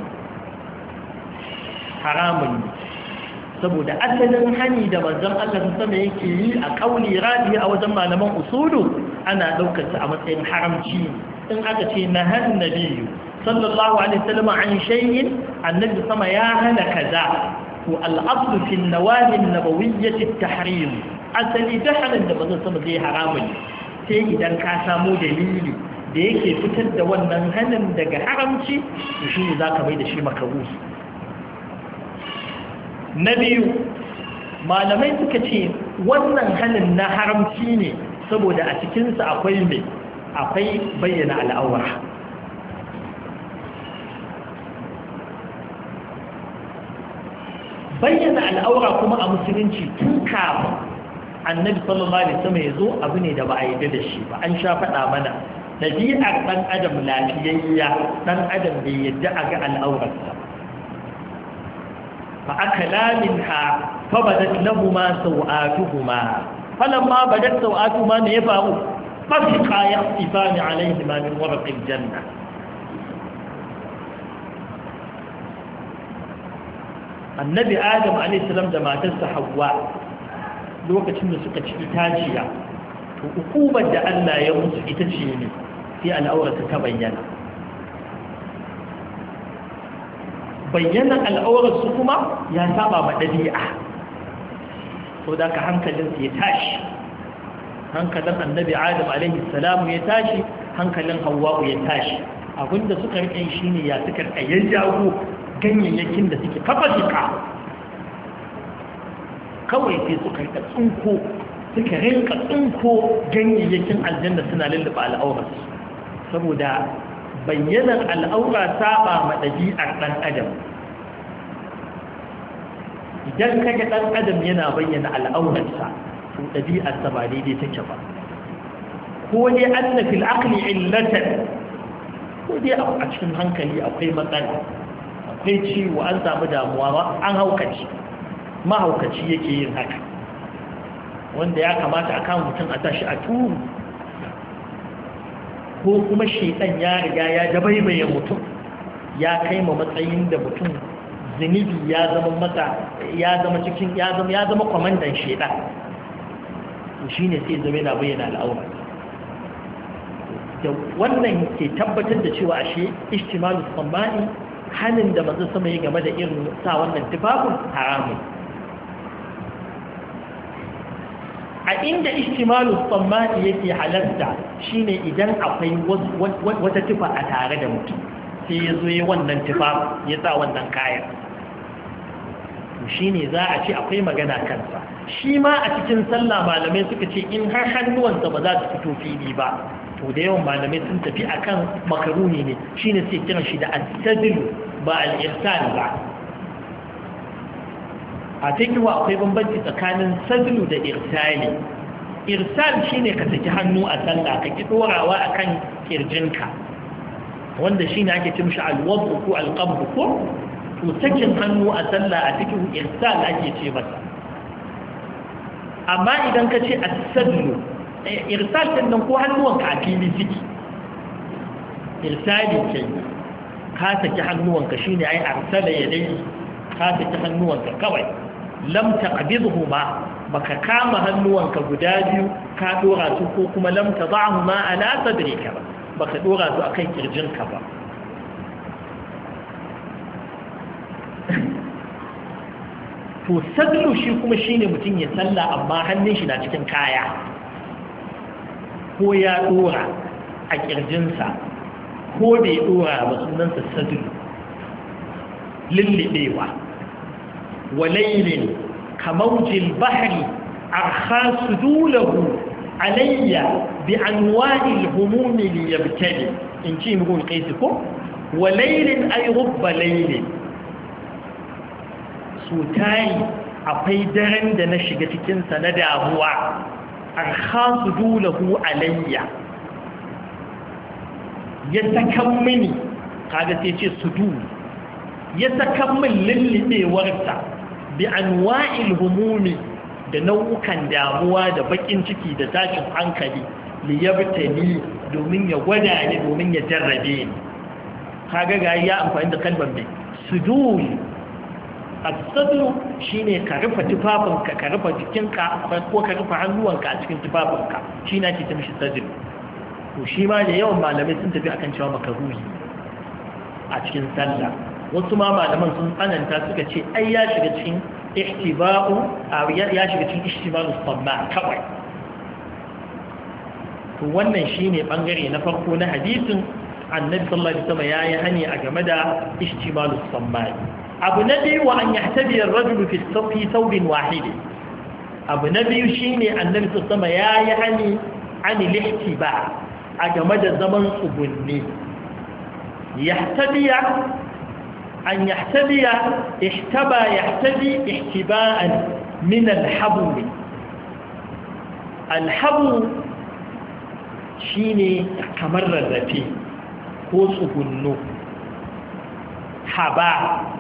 [SPEAKER 1] haramun saboda asalin hani da manzon Allah sama yake yi a kauli rajihi a wajen malaman usulu ana daukar sa a matsayin haramci in aka ce nahan nabiyyu sallallahu alaihi wasallam an shay'in annabi sama ya hana kaza to al-aslu fi an-nawahi an-nabawiyyah at-tahrim asali da halin da manzon sama zai haramun sai idan ka samu dalili da yake fitar da wannan hanin daga haramci to shi ne za ka mai da shi makaruhi na biyu malamai suka ce wannan hanin na haramci ne saboda a cikinsa akwai mai akwai bayyana al'aura bayyana al'aura kuma a musulunci tun kafin annabi sallallahu alaihi wasallam yazo abu ne da ba a yarda da shi ba an sha faɗa mana dabi'ar dan adam lafiyayya dan adam bai yarda a ga al'aurarsa fa akala minha fa badat lahumu sawatuhuma falamma badat sawatuhuma ne ya faru fafiqa yaqtifani alaihima min warqil janna annabi adam alaihi salam da matarsa hawwa lokacin da suka ci itaciya to hukumar da Allah ya musu ita ce ne sai al'aurata ta bayyana bayyana al'aurarsu kuma ya saba ma dabi'a so da ka hankalinsu ya tashi hankalin annabi adam alaihi salamu ya tashi hankalin hawa'u ya tashi abinda suka rike shi ne ya suka tsayen jago ganyayyakin da suke kafa jika kawai sai suka rika tsinko suka rinka tsinko ganyayyakin aljanna suna lulluɓa al'aurarsu saboda bayyanar al'aura saba ma ɗabi'ar ɗan adam idan kaga ɗan adam yana bayyana al'aurarsa to ɗabi'arsa ba daidai take ba ko dai anna fil aqli illatan ko dai a cikin hankali akwai matsala akwai ciwo an samu damuwa ba an haukaci mahaukaci yake yin haka wanda ya kamata a kan mutum a tashi a turu ko kuma shaitan ya riga ya dabaibaye mutum ya kai ma matsayin da mutum zunubi ya zama mata ya zama cikin ya zama ya zama kwamandan shaitan to shine sai zama yana bayyana al'aura da wannan ke tabbatar da cewa ashe ihtimalu tsammani hanin da manzo sama ya game da irin sa wannan tufafin haramun a inda ihtimalu tsammani yake halarta shine idan akwai wata tufa a tare da mutum sai ya zo ya wannan tufa ya sa wannan kayan shine za a ce akwai magana kansa shi ma a cikin sallah malamai suka ce in har hannuwansa ba za su fito fili ba to da yawan malamai sun tafi akan makaruni ne shine sai kiran shi da as-sadl ba al-ihsan ba a cikin akwai bambanci tsakanin sadlu da irsali irsal shine ka saki hannu a sallah ka ki dorawa akan kirjinka wanda shine ake ce mishi al-wad'u ko al-qabd ko to sakin hannu a sallah a cikin irsal ake ce masa amma idan ka ce as-sadlu irsal din nan ko hannuwanka a fili ciki irsali ce ka saki hannuwanka shine ai arsala yadayhi ka saki hannuwanka kawai lam taqbidhuma baka kama hannuwanka guda biyu ka dora su ko kuma lam tad'ahuma ala sadrika ba baka dora su akan kirjinka ba to sadlu shi kuma shine mutum ya salla amma hannun shi na cikin kaya ko ya dora a kirjinsa ko bai dora ba sunansa sadlu lillibewa وليل كموج البحر أرخى سدوله علي بأنواع الهموم ليبتلي إن شيء يقول قيسكم وليل أي رب ليل سوتاي أقي درن دنشق تكنس ندعوا أرخى سدوله علي يتكمني قادة يتي سدول يتكمل للي ورثة bi anwa'il humumi da nau'ukan damuwa da bakin ciki da tashin hankali li yabtani domin ya gwada ni domin ya jarrabe ni kaga ga ya amfani da kalmar mai sudul as-sadru shine ka rufe tufafinka ka rufe jikinka ko ka rufe hannuwanka a cikin tufafinka shine ake ce mishi sadru to shi ma da yawan malamai sun tafi akan cewa makaruhi a cikin sallah wasu ma malaman sun tsananta suka ce ai ya shiga cikin ihtiba'u ya shiga cikin ishtimalu samma kawai to wannan shine bangare na farko na hadisin annabi sallallahu alaihi wasallam yayi hani a game da ishtimalu samma abu na biyu wa an yahtabi ar-rajul fi sawfi thawbin wahid abu na biyu shine annabi sallallahu alaihi wasallam yayi hani an al-ihtiba a game da zaman tsugunni yahtabiya أن يحتبي احتبى يحتبي احتباء من الحبو الحبو شيني كمر الرفي قوس بنو حبا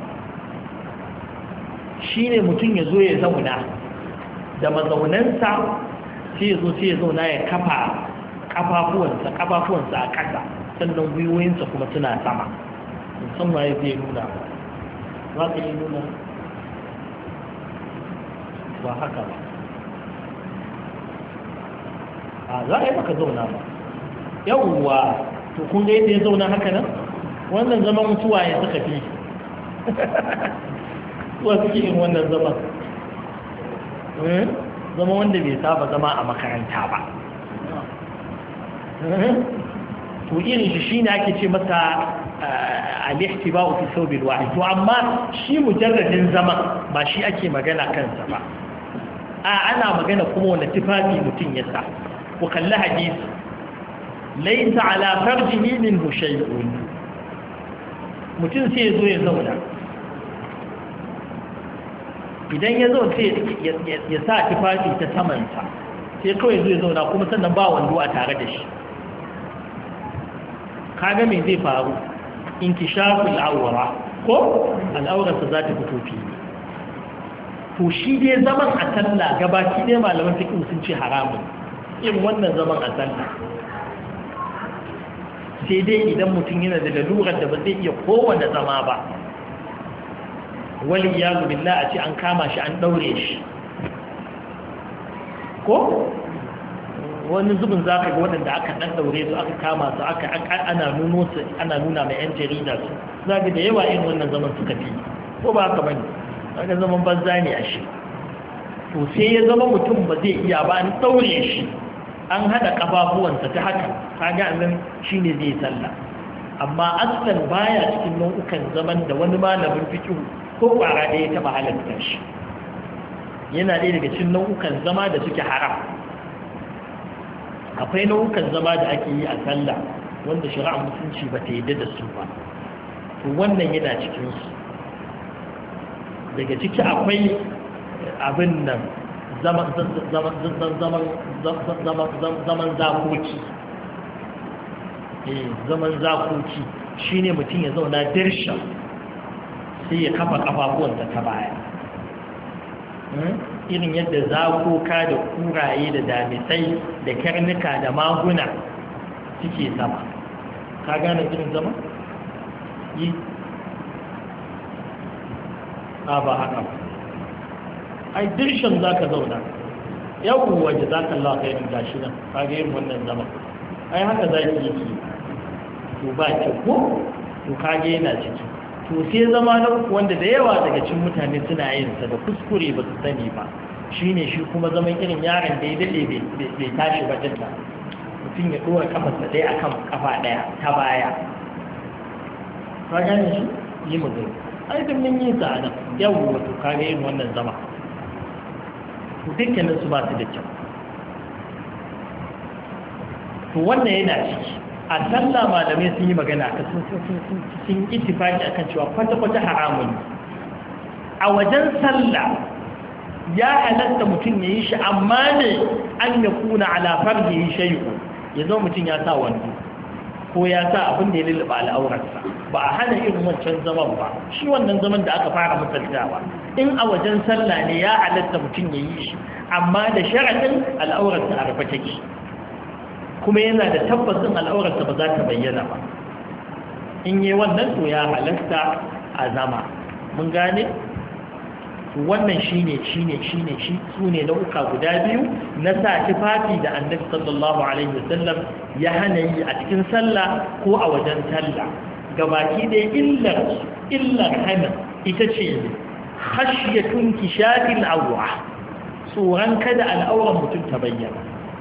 [SPEAKER 1] shine mutum ya zo ya zauna da mazaunansa sai ya zo sai ya zauna ya kafa kafafuwansa kafafuwansa a ƙasa sannan gwiwoyinsa kuma suna sama musamman ya zai nuna ba za ka yi nuna ba haka ba a za a yi maka zauna ba yawwa to kun ga yadda ya zauna haka nan wannan zaman mutuwa ya saka fi suwa suke yin wannan zaman zama wanda bai saba zama a makaranta ba to irin shi shine ake ce masa al-ihtiba'u fi thawb al-wahid to amma shi mujarradin zaman ba shi ake magana kansa ba a ana magana kuma wanda tufafi mutum ya sa ku kalli hadisi laysa ala farjihi minhu shay'un mutum sai ya zo ya zauna idan ya zo sai ya sa tufafi ta samansa sai kawai zai zauna kuma sannan ba wando a tare da shi kaga me zai faru inkishaful awra ko al'aurarsa za ta fito fili to shi dai zaman a sallah gabaki dai malaman fiqh sun ce haramun irin wannan zaman a sallah sai dai idan mutum yana da lalurar da ba zai iya kowanne zama ba wali iyazu billah a ce an kama shi an daure shi ko wani zubin za ka ga waɗanda aka ɗan daure su aka kama su aka ana nuno su ana nuna mai yan jarida su za ga da yawa irin wannan zaman suka fi ko ba haka bane aka zaman banza ne a shi to sai ya zama mutum ba zai iya ba an daure shi an haɗa ƙafafuwansa ta haka kaga annan shine zai sallah amma aslan baya cikin nau'ukan zaman da wani malamin fiqh ko kwara da ya taba halatta shi yana ɗaya daga cikin nau'ukan zama da suke haram akwai nau'ukan zama da ake yi a sallah wanda shari'ar musulunci ba ta yadda da su ba to wannan yana cikin su daga ciki akwai abin nan zaman zaman zaman zaman zakoki eh zaman zakoki shine mutum ya zauna dirsha sai ya kafa kafafuwansa ta baya irin yadda zakoka da kuraye da damisai da karnuka da maguna suke sama ka gane irin zama? yi a ba haka ba ai dirshan za ka zauna yawon waje za ka lafa yin gashi nan ka ga yin wannan zama ai haka za ki yi to ba ki ko to ka ga yana ciki to sai zama na uku wanda da yawa daga cikin mutane suna yin sa da kuskure ba su sani ba shine shi kuma zaman irin yaron da ya dade bai tashi ba dinka mutum ya dora kafarsa ɗaya akan kafa ɗaya ta baya ka gane shi yi mu gani ai duk mun yi sa nan yawo wato ka ga yin wannan zama to dukkanin su ba su da kyau to wannan yana ciki a sallah malamai sun yi magana ka sun sun ittifaki akan cewa kwata-kwata haramun a wajen sallah ya halatta mutum ya yi shi amma ne an ya kuna alafar da yi shayu ya zo mutum ya sa wando ko ya sa abin da ya lullaba al'aurarsa ba a hana irin wancan zaman ba shi wannan zaman da aka fara misaltawa in a wajen sallah ne ya halatta mutum ya yi shi amma da sharaɗin al'aurarsa a rufe take kuma yana da tabbasin al'aurarsa ba za ta bayyana ba in yi wannan to ya halatta a zama mun gane wannan shine shine shine shi sune nau'uka guda biyu na sa tufafi da annabi sallallahu alaihi wasallam ya hana yi a cikin sallah ko a wajen sallah gabaki da illar illar hana ita ce khashyatun kishafil awra tsoron kada al'auran mutum ta bayyana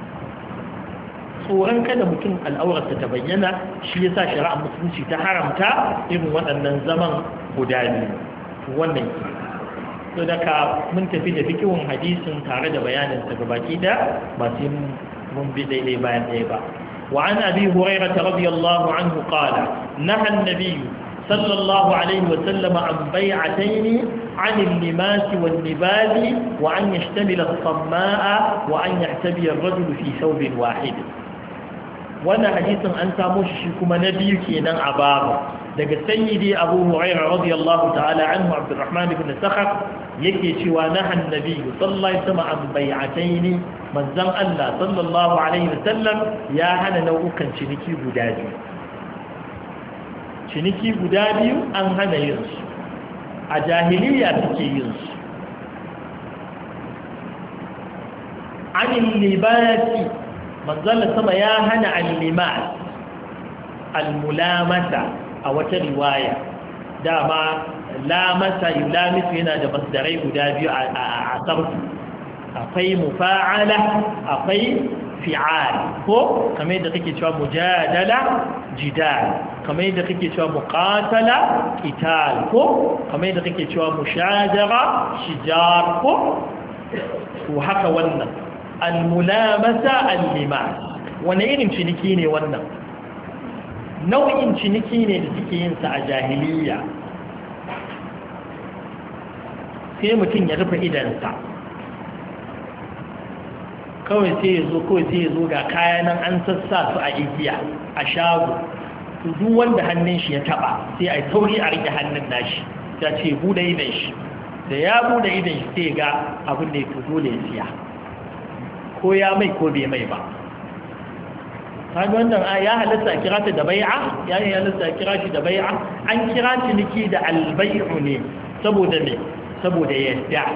[SPEAKER 1] tsoron kada mutum al'aurarsa ta bayyana shi yasa shari'ar musulunci ta haramta irin waɗannan zaman guda biyu wannan ke so daga mun tafi da fikihun hadisin tare da bayanin sa gabaki da ba sai mun bi daidai bayan ɗaya ba wa an abi hurairah radiyallahu anhu qala naha an-nabiy sallallahu alaihi wa sallam an bai'atayn an al-limas wal-libas wa an yashtamila as-samma'a wa an yahtabi ar-rajul fi thawbin wahid wannan hadisin an samu shi kuma na biyu kenan a babu daga sayyidi abu hurairah radiyallahu ta'ala anhu abdurrahman ibn sakhar yake cewa nahan nabi sallallahu alaihi wasallam an bai'ataini manzon Allah sallallahu alaihi wasallam ya hana nau'ukan ciniki guda biyu ciniki guda biyu an hana yin su a jahiliya suke yin su anil libasi manzon sama ya hana al-limas al-mulamata a wata riwaya dama lamasa yulamisu yana da masdarai guda biyu a sarfu akwai mufa'ala akwai fi'al ko kamar yadda kake cewa mujadala jidal kamar yadda kake cewa muqatala qital ko kamar yadda kake cewa mushajara shijar ko to haka wannan al-mulamasa al-limas wani irin ciniki ne wannan nau'in ciniki ne da suke yin sa a jahiliya sai mutum ya rufe idansa kawai sai ya zo kawai sai ya zo ga kayanan an sassa su a igiya a shago to duk wanda hannun shi ya taba sai a tauri a rike hannun nashi ta ce bude idan shi da ya bude idan shi sai ga abin da ya to dole ya siya ko ya mai ko bai mai ba kaga wannan ya halatta a kira ta da bai'a ya halatta a kira shi da bai'a an kira ciniki da albai'u ne saboda me saboda yadda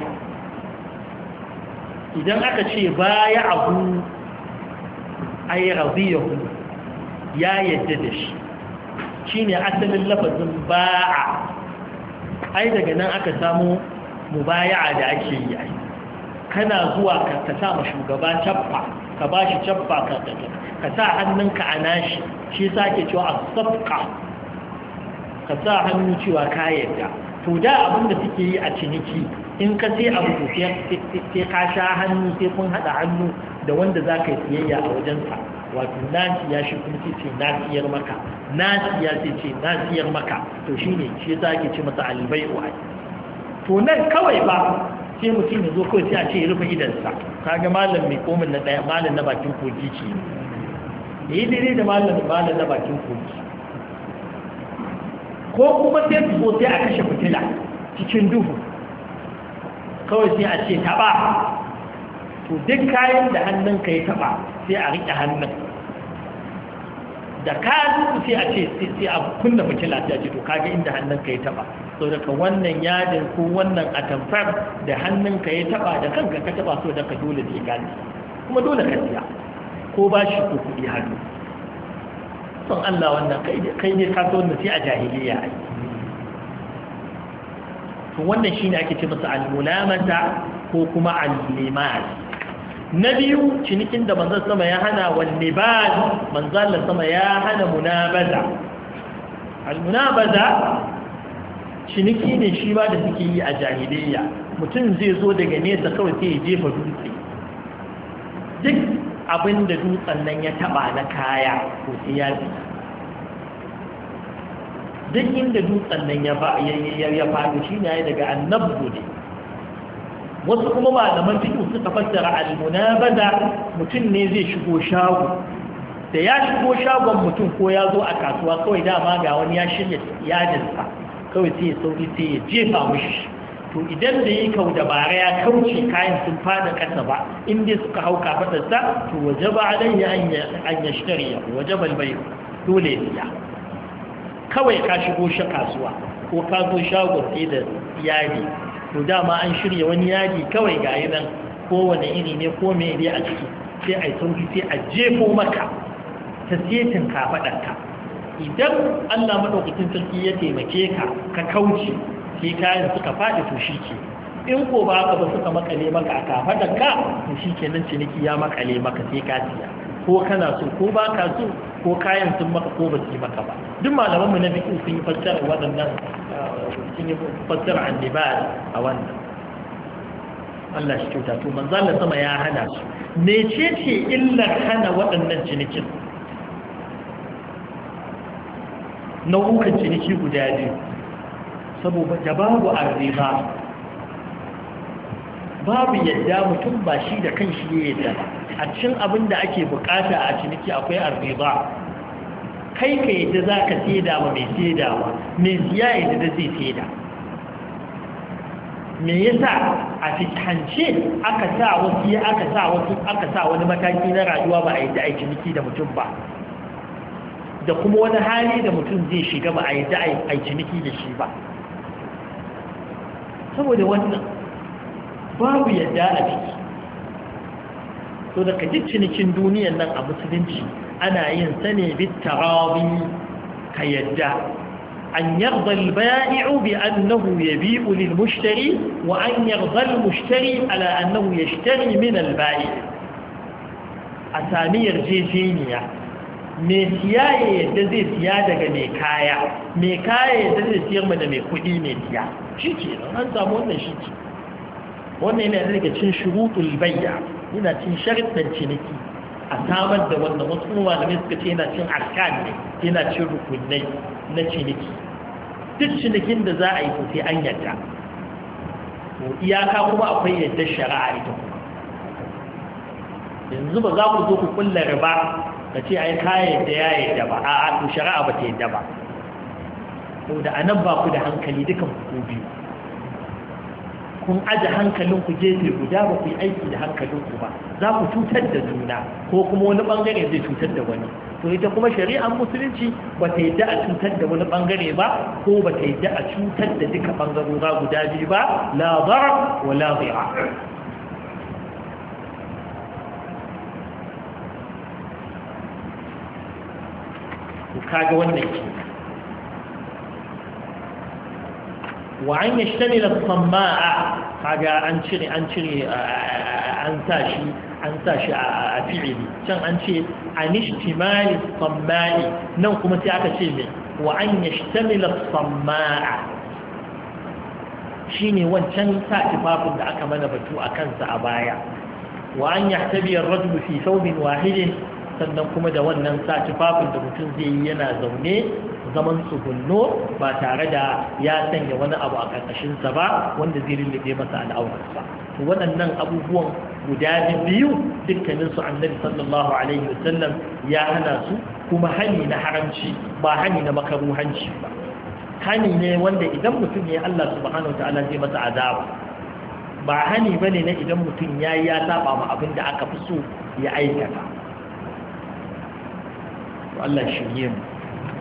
[SPEAKER 1] idan aka ce baya abu ay radiyahu ya yadda da shi shine asalin lafazin ba'a ai daga nan aka samu mubaya'a da ake yi ai kana zuwa ka sa ma shugaba cappa ka bashi cappa ka ka sa hannunka a nashi shi yasa ake cewa as-safqa ka sa hannu cewa ka yadda to da abin da suke yi a ciniki in ka sai abu to sai ka sha hannu sai kun hada hannu da wanda za ka yi siyayya a wajensa wato na siya shi kuma sai ce na siyar maka na siya sai ce na siyar maka to shi ne shi za ke ce masa albai'u ai to nan kawai ba sai mutum ya zo kawai sai a ce ya rufe idansa kaga malam mai komin na daya malam na bakin kogi ce ne yi daidai da malam malam na bakin kogi ko kuma sai su zo sai a kashe fitila cikin duhu kawai sai a ce taba to duk kayan da hannunka ya taba sai a riƙe hannun da kayan sai a ce sai a kunna fitila sai a ce to kaga inda hannunka ya taba so daga wannan yadin ko wannan atamfar da hannunka ya taba da kanka ka taba so daga dole sai gani kuma dole ka siya ko ba shi ko kuɗi hannu son Allah wannan kai ne ka so sai a jahiliya ai to wannan shine ake ce masa al-mulamata ko kuma al-limas na biyu cinikin da manzon sama ya hana wal libas manzon sama ya hana munabaza al-munabaza ciniki ne shi ba da suke yi a jahiliya mutum zai zo daga nesa kawai sai ya jefa dutse duk abinda dutsen nan ya taba na kaya ko sai ya duk inda dutsen nan ya faɗi shi ne daga annabbu ne wasu kuma malaman fiƙi suka fassara al-munabaza mutum ne zai shigo shago da ya shigo shagon mutum ko ya zo a kasuwa kawai dama ga wani ya shirya yajinsa kawai sai ya sauri sai ya jefa mushi to idan da yi kau dabara ya kauce kayan sun fada ƙasa ba inda suka hau kafaɗarsa to waje ba alayya an ya shari'a waje balbai dole ya siya kawai ka shigo shi kasuwa ko ka zo shagon sai da yadi to dama an shirya wani yadi kawai ga yi nan kowane iri ne ko mai dai a ciki sai a yi sauki sai a jefo maka ta setin kafaɗarka idan Allah maɗaukacin sarki ya taimake ka ka kauce sai kayan suka faɗi to shi ke in ko ba haka ba suka makale maka a kafaɗarka to shi ke nan ciniki ya makale maka sai ka siya ko kana so ko ba ka so ko kayan sun maka ko ba su yi maka ba duk malamanmu na fiƙi sun yi fassara waɗannan sun yi fassara annibar a wannan Allah shi kyauta to manzala sama ya hana su mece ce illar hana waɗannan cinikin nau'ukan ciniki guda biyu saboda da babu arriba babu yadda mutum ba shi da kan shi ya yadda a cikin abin da ake bukata a ciniki akwai arriba kai ka yadda za ka saida wa mai saidawa mai siya yadda da zai saida me yasa a fikance aka sa wasu aka sa wasu aka sa wani mataki na rayuwa ba a yadda a ciniki da mutum ba da kuma wani hali da mutum zai shiga ba a yadda a ciniki da shi ba saboda wannan babu yadda a ciki so da kaji cinikin duniyan nan a musulunci ana yin sane bit tarabi ka yadda أن يرضى البائع بأنه يبيع للمشتري وأن يرضى المشتري على أنه يشتري من البائع أسامي يرجيجينيا mai siya ya yadda zai siya daga mai kaya mai kaya yadda zai siyar mana mai kudi mai siya shi ke nan an samu wannan shi ke wannan yana daga cin shuruɗul bayya yana cin sharuɗan ciniki a samar da wannan wasu kuma malamai suka ce yana cin arkan ne yana cin rukunai na ciniki duk cinikin da za a yi sai an yadda iyaka kuma akwai yadda shari'a ita kuma yanzu ba za ku zo ku kulla riba ka ce ai ka yadda ya yadda ba a to shari'a ba ta yadda ba saboda anan ba ku da hankali dukan ku biyu kun aje hankalin ku gefe guda ba ku yi aiki da hankalin ku ba za ku cutar da juna ko kuma wani bangare zai cutar da wani to ita kuma shari'ar musulunci ba ta yadda a cutar da wani bangare ba ko ba ta yadda a cutar da duka bangarora guda biyu ba la darar wa la dhira to kaga wannan ke wa an yashtamil as-samma'a kaga an cire an cire an tashi an tashi a fi'ili can an ce an ishtimali as-samma'i nan kuma sai aka ce me wa an yashtamil as-samma'a shine wancan sa tifafin da aka mana batu a kansa a baya wa an yahtabi ar-rajulu fi thawbin wahidin sannan kuma da wannan sa tufafin da mutum zai yi yana zaune zaman tsugunno ba tare da ya sanya wani abu a ƙarƙashinsa ba wanda zai lullube masa al'aurarsa to waɗannan abubuwan guda biyu dukkaninsu annabi sallallahu alaihi wasallam ya hana su kuma hani na haramci ba hani na makaruhanci ba hani ne wanda idan mutum ya Allah subhanahu wataala zai masa azaba ba hani bane na idan mutum ya ya saba ma abin da aka fi so ya aikata Allah shirye mu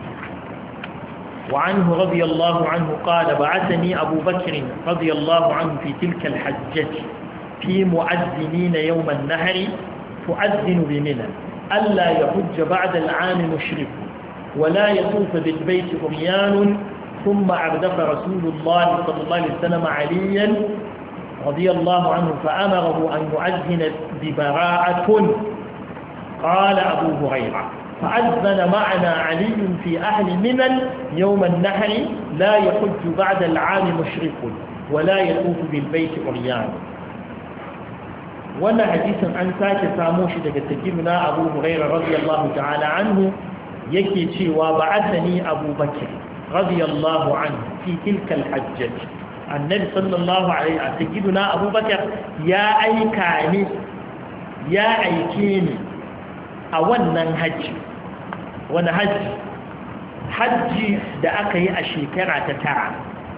[SPEAKER 1] وعنه رضي الله عنه قال بعثني أبو بكر رضي الله عنه في تلك الحجة في مؤذنين يوم النهر تؤذن بمنى ألا يحج بعد العام مشرك ولا يطوف بالبيت عريان ثم أردف رسول الله صلى الله عليه وسلم عليا رضي الله عنه فأمره أن يؤذن ببراءة قال أبو هريرة فأذن معنا علي في أهل منى يوم النحر لا يحج بعد العام مشرك ولا يطوف بالبيت عريان وانا حديث عن ساكة ساموش تجدنا أبو هريرة رضي الله تعالى عنه يكي وبعثني أبو بكر رضي الله عنه في تلك الحجة النبي صلى الله عليه وسلم تجدنا أبو بكر يا أيكاني يا أيكيني أولا هج wani hajji hajji da aka yi a shekara ta tara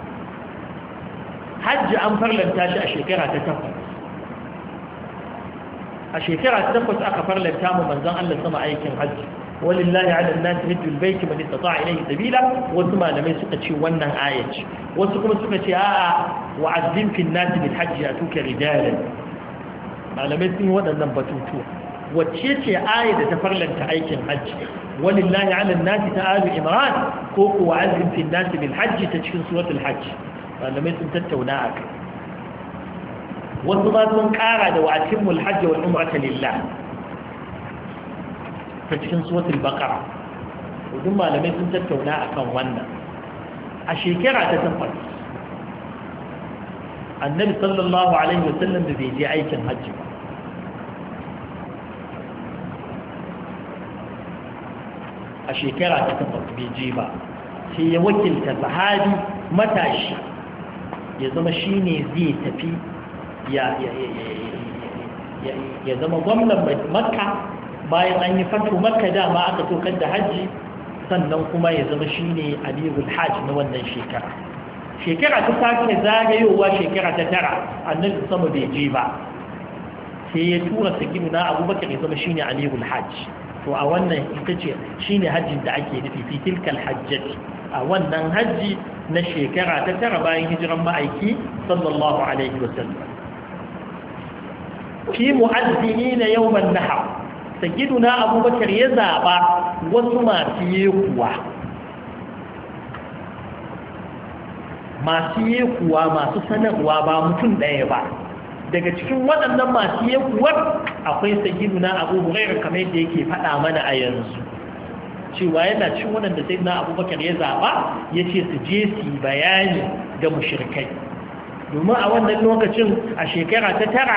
[SPEAKER 1] hajji an farlanta shi a shekara ta takwas a shekara ta takwas aka farlanta mu manzon Allah sama aikin hajji walillahi ala an-nas hajjul bayti man istata'a ilayhi sabila wasu malamai suka ce wannan aya ce wasu kuma suka ce a'a wa'azzim fi an-nas bil hajji atuka rijalan malamai sun yi waɗannan batutuwa wacce ce aya da ta farlanta aikin hajji walillahi ala nasi ta alu imran ko kuwa azim fi nasi bil hajji ta cikin suratul hajji malamai sun tattauna a kai wasu ba sun kara da wa'atimul hajji wal umrata lillah ta cikin suratul baqara duk malamai sun tattauna akan wannan a shekara ta takwas annabi sallallahu alaihi wasallam da bai je aikin hajji ba a shekara ta takwas bai je ba sai ya wakilta sahabi matashi ya zama shi ne zai tafi ya zama gwamnan makka bayan an yi fatu makka dama aka tokar da hajji sannan kuma ya zama shi ne amirul hajj na wannan shekara shekara ta sake zagayowa shekara ta tara annabi sama bai je ba sai ya tura sagimu na abubakar ya zama shi ne amirul hajj to a wannan ita ce shi ne hajjin da ake nufi fi tilkal hajjati a wannan hajji na shekara ta tara bayan hijiran ma'aiki sallallahu alaihi wasallam fi mu'azzini na yawman nahar sayyiduna abubakar ya zaba wasu masu yekuwa masu yekuwa masu sanarwa ba mutum ɗaya ba daga cikin waɗannan masu yekuwar akwai sayyiduna Abu Hurairah kamar yadda yake faɗa mana a yanzu cewa yana cin waɗanda sayyiduna Abubakar ya zaɓa ya ce su je su yi bayani ga mushrikai domin a wannan lokacin a shekara ta tara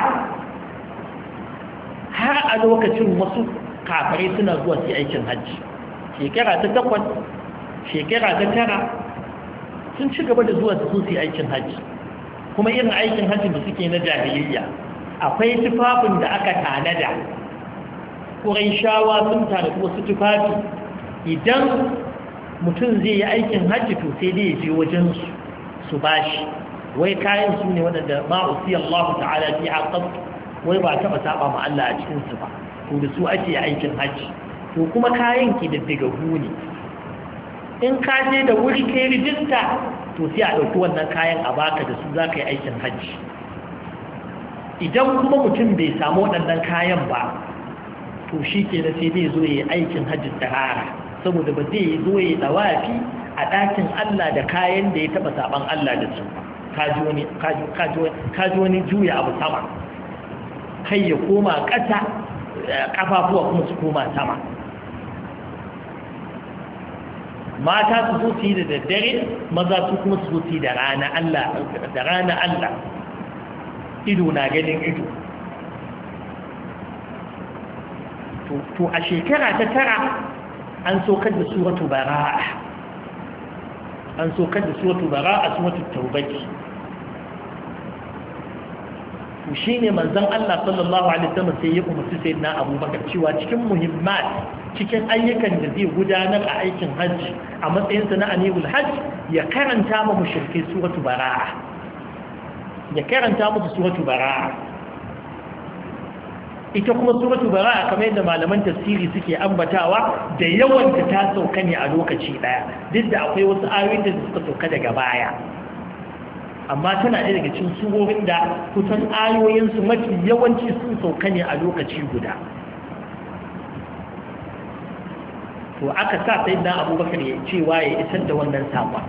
[SPEAKER 1] har a lokacin wasu kafirai suna zuwa su aikin hajji shekara ta takwas shekara ta tara sun ci gaba da zuwa su su aikin hajji kuma irin aikin hajji da suke na jahiliyya akwai tufafin da aka tanada Qurayshawa sun tanada wasu tufafi idan mutum zai yi aikin hajji to sai dai ya je wajen su su bashi wai kayan su ne waɗanda ma'usi Allah ta'ala fi aqab wai ba taɓa saba ma Allah a cikin su ba to da su ake aikin hajji to kuma kayan ki da digagu ne in ka je da wuri kai rijista to sai a ɗauki wannan kayan a baka da su za ka yi aikin hajji idan kuma mutum bai samu waɗannan kayan ba to shi ke na sai zai zo ya yi aikin hajji tsirara saboda ba zai zo ya yi tsawafi a ɗakin Allah da kayan da ya taɓa saɓan Allah da su kaji wani juya abu sama kai ya koma ƙasa ƙafafuwa kuma su koma sama mata su zo su yi da daddare maza su kuma su zo su yi da rana Allah da rana Allah ido na ganin ido to a shekara ta tara an sokar da suratu bara'a an sokar da suratu bara'a suratu taubati to shine manzon Allah sallallahu alaihi wasallam sai ya umarci sayyidina Abubakar cewa cikin muhimmat cikin ayyukan da zai gudanar a aikin hajji a matsayin sa na anibul hajj ya karanta ma mushrike suratu bara'a ya karanta musu suratu bara'a ita kuma suratu bara'a kamar yadda malaman tafsiri suke ambatawa da yawan ta sauka ne a lokaci daya duk da akwai wasu ayoyin da suka sauka daga baya amma tana ɗaya daga cikin surorin da kusan ayoyinsu mafi yawanci sun sauka ne a lokaci guda to aka sa sai na abubakar ya cewa ya isar da wannan saƙon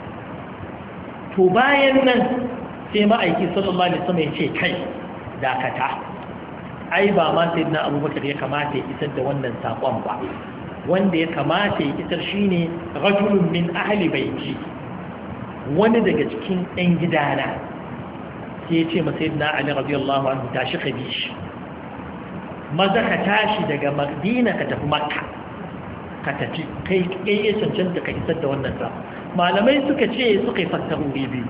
[SPEAKER 1] to bayan nan sai ma'aiki sallallahu alaihi wasallam ya ce kai dakata ai ba ma sai na abubakar ya kamata ya isar da wannan saƙon ba wanda ya kamata ya isar shine rajulun min ahli baiti wani daga cikin ɗan gidana sai ya ce masa yadda Ali radiyallahu anhu tashi ka bi shi maza ka tashi daga Madina ka tafi Makka ka tafi kai kai ya cancanta ka isar da wannan sa malamai suka ce suka yi fassarori biyu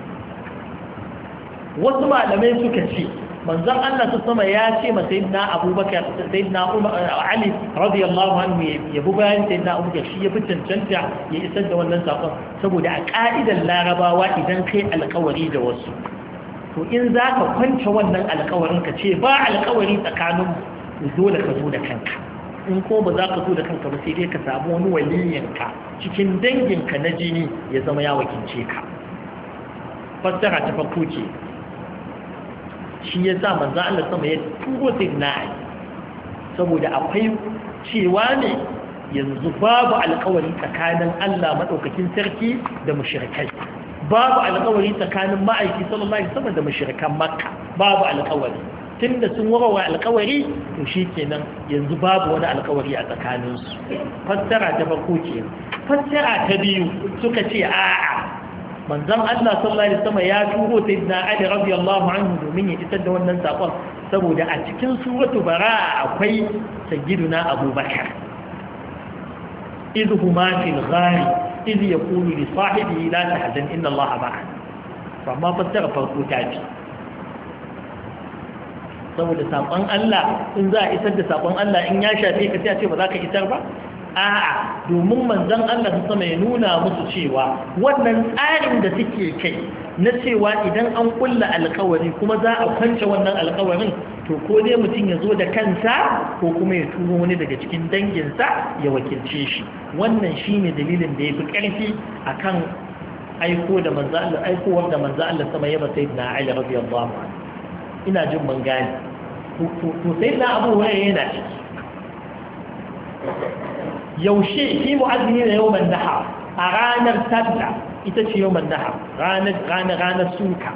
[SPEAKER 1] wasu malamai suka ce manzon Allah ta sama ya ce ma sayyidina Abubakar sayyidina Umar Ali radiyallahu anhu ya bu bayan sayyidina Abubakar shi ya fi cancanta ya isar da wannan sakon saboda a ka'idar Larabawa idan kai alƙawari da wasu to in zaka kwance wannan alƙawarin ka ce ba alƙawari tsakanin mu dole ka zo da kanka in ko ba za ka zo da kanka ba sai dai ka samu wani waliyinka cikin danginka na jini ya zama ya wakilce ka fassara ta farko ce shi ya sa manzan Allah sama ya turo sayyidina Ali saboda akwai cewa ne yanzu babu alƙawari tsakanin Allah madaukakin sarki da mushrikai babu alƙawari tsakanin ma'aiki sallallahu alaihi wasallam da mushrikan Makka babu alƙawari tunda sun warware alƙawari to shikenan yanzu babu wani alƙawari a tsakanin su fassara ta farko ce fassara ta biyu suka ce a'a manzon Allah sallallahu alaihi wasallam ya turo sayyidina Ali radiyallahu anhu domin ya isar da wannan sakon saboda a cikin suratu bara'a akwai sayyiduna Abubakar idhuma fil ghari idh yaqulu li sahibihi la tahzan inna Allah ma'ana amma fassara farko ta ce saboda sakon Allah in za a isar da sakon Allah in ya shafe ka sai a ce ba za ka isar ba a'a domin manzon Allah su sama ya nuna musu cewa wannan tsarin da suke kai na cewa idan an kulla alkawari kuma za a kwance wannan alkawarin to ko dai mutum ya zo da kansa ko kuma ya turo wani daga cikin danginsa ya wakilce shi wannan shine dalilin da ya fi ƙarfi akan aiko da manzo Allah aikowar da manzo Allah sama ya ba sayyidina Ali radiyallahu anhu ina jin ban gane to sayyidina Abu Hurairah yana ciki yaushe shi mu'azzini da yawman naha a ranar sallah ita ce yawman nahar ranar ranar ranar suka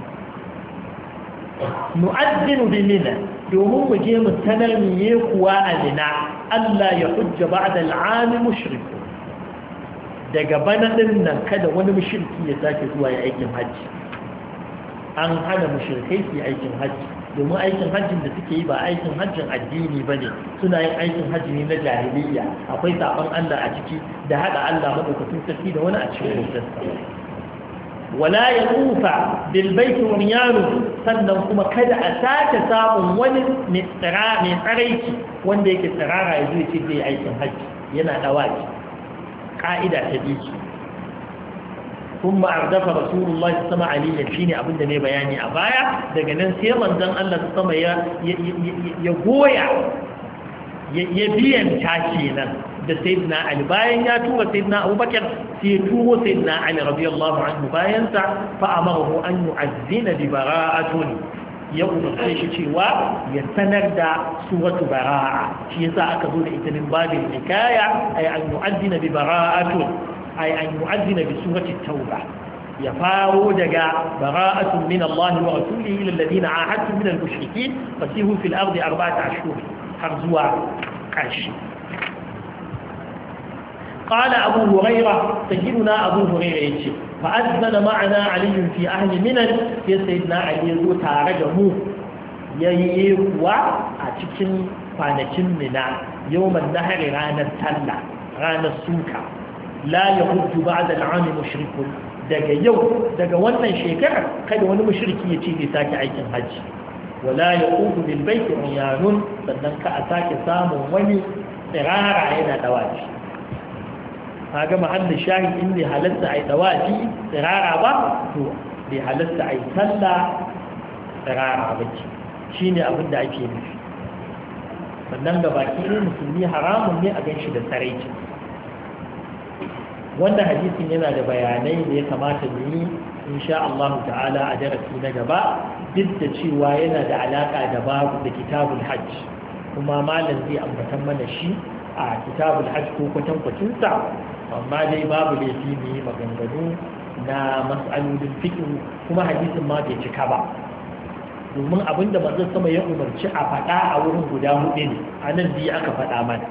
[SPEAKER 1] nu'addinu bi mina domin mu je mu sanar miye kuwa a mina Allah ya hujja ba'da al'am mushrik daga bana din nan kada wani mushriki ya sake zuwa ya aikin hajji an hana mushrikai su aikin hajji domin aikin hajjin da suke yi ba aikin hajjin addini ba ne suna yin aikin hajji ne na jahiliya akwai saɓon Allah a ciki da haɗa Allah maɗaukacin sarki da wani a cikin hotarsa wala ya tsufa bilbaiti wani sannan kuma kada a sake samun wani mai tsaraici wanda yake tsirara ya zuwa ce zai aikin hajji yana ɗawaki ƙa'ida ta biyu ثم أردف رسول الله صلى الله عليه وسلم شيني أبن دمي بياني أبايا دقنان سيما دان الله صلى الله عليه وسلم يقويا يبين تاشينا da sayyidina Ali bayan ya tura sayyidina Abubakar sai ya turo sayyidina Ali radiyallahu anhu bayan sa fa amarahu an yu'azzina bi bara'atun ya umarce shi cewa ya sanar da suratu bara'a shi yasa aka zo da ita min babin hikaya ay an yu'azzina bi bara'atun ay an yu'azzina bi surati tauba ya faro daga bara'atun min Allah wa rasulihi lil ladina ahadtum min al-mushrikeen fasihu fil ardi arba'ata ashhur har zuwa ƙarshe. قال أبو هريرة سيدنا أبو هريرة يجي فأذن معنا علي في أهل منن يا سيدنا علي يزو تارجمو ييقوا أتكن فانكن منا يوم النهر رانا التلة رانا السوكا لا يخرج بعد العام مشرك daga yau daga wannan shekara kada wani mushriki ya ce zai sake aikin hajji wala yaqudu bil bayt uyanun sannan ka a sake samun wani tsirara yana dawaci kaga mahallin shahid in bai halatta ai dawaci tsirara ba to bai halatta ai sallah tsirara ba shine abin da ake nufi sannan ga baki ne musulmi haramun ne a ganshi da tsaraici wannan hadisin yana da bayanai da ya kamata mu yi insha Allah ta'ala a darasi na gaba duk da cewa yana da alaka da babu da kitabul hajj kuma malam zai ambatan mana shi a kitabul hajj ko kwatankwacin sa amma dai babu laifi mu yi maganganu na mas'alolin fiqh kuma hadisin ma bai cika ba domin abinda manzon sama ya umarci a faɗa a wurin guda hudu ne a nan biyu aka faɗa mana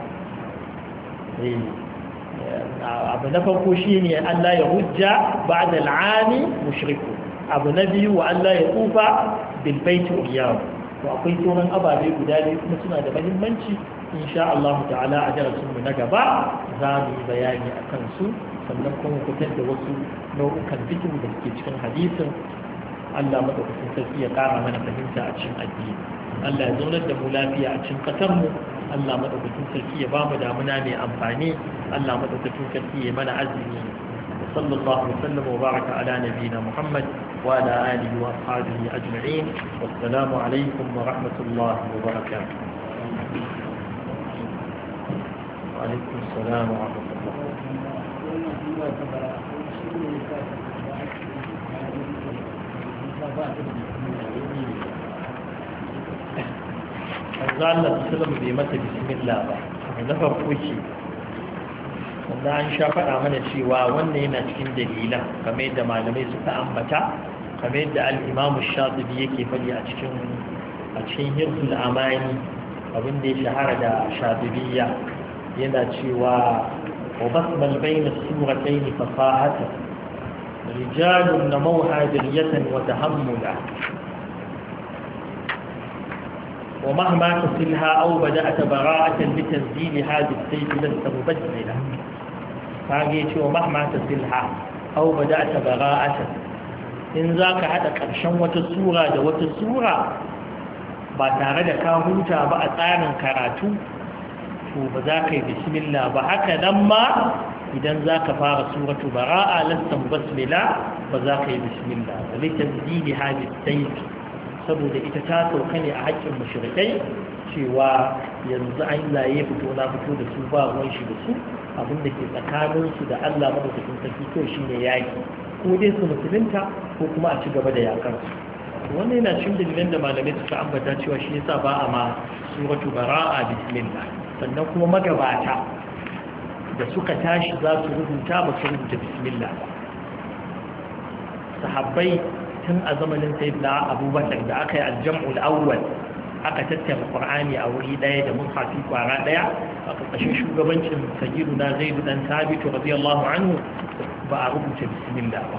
[SPEAKER 1] abu na farko shi ne Allah ya hujja ba da al'ani mushriku abu na biyu wa Allah ya tsufa bilbaiti uliyawa to akwai sauran ababe guda biyu kuma suna da mahimmanci insha Allah ta'ala a darasinmu na gaba za mu yi bayani a kansu sannan kuma fitar da wasu nau'ukan fikihu da suke cikin hadisin Allah madaukakin sarki ya kara mana fahimta a cikin addini Allah ya zaunar da mu lafiya a cikin ƙasarmu Allah madaukakin sarki ya bamu damuna mai amfani Allah madaukakin sarki ya mana azumi sallallahu alaihi wasallam wa baraka ala nabiyina Muhammad wa ala alihi wa ashabihi ajma'in wassalamu alaikum wa rahmatullahi wa barakatuh wa alaikum assalam wa rahmatullahi manzo Allah sallallahu bai mata bismillah ba na farko ce wanda an sha faɗa mana cewa wannan yana cikin dalilan kamar yadda malamai suka ambata kamar yadda al-Imam Shatibi yake faɗi a cikin a cikin Hirzul Amani abin da ya shahara da Shatibiyya yana cewa wa basmal bayna suratayn fasahatan rijalun namawha jariyatan wa tahammula ومهما تصلها أو بدأت براءة بتنزيل هذه السيف لست مبدلا فاقيت ومهما تصلها أو بدأت براءة إن ذاك هذا كرشن وتسورة وتسورة باتارد كاهوتا بأطار كراتو فبذاك بسم الله بحكا لما إذا ذاك فار سورة براءة لست مبسملا فذاك بسم الله ولتنزيل هذه السيف saboda ita ta sauka ne a haƙƙin mashirikai cewa yanzu an laye fito na fito da su ba ruwan shi da su abinda ke tsakaninsu da Allah madaukakin sarki to shi ne yaƙi ko dai su musulunta ko kuma a ci gaba da yaƙar su wannan yana cikin dalilan da malamai suka ambata cewa shi yasa ba a ma suratu bara'a bismillah sannan kuma magabata da suka tashi za su rubuta ba su rubuta bismillah ba sahabbai tun a zamanin sayyidina abubakar da aka yi aljam'ul awwal aka tattara qur'ani a wuri daya da mushafi kwara daya a ƙarƙashin shugabancin sayyiduna zaid dan thabit radiyallahu anhu ba a rubuta bismillah ba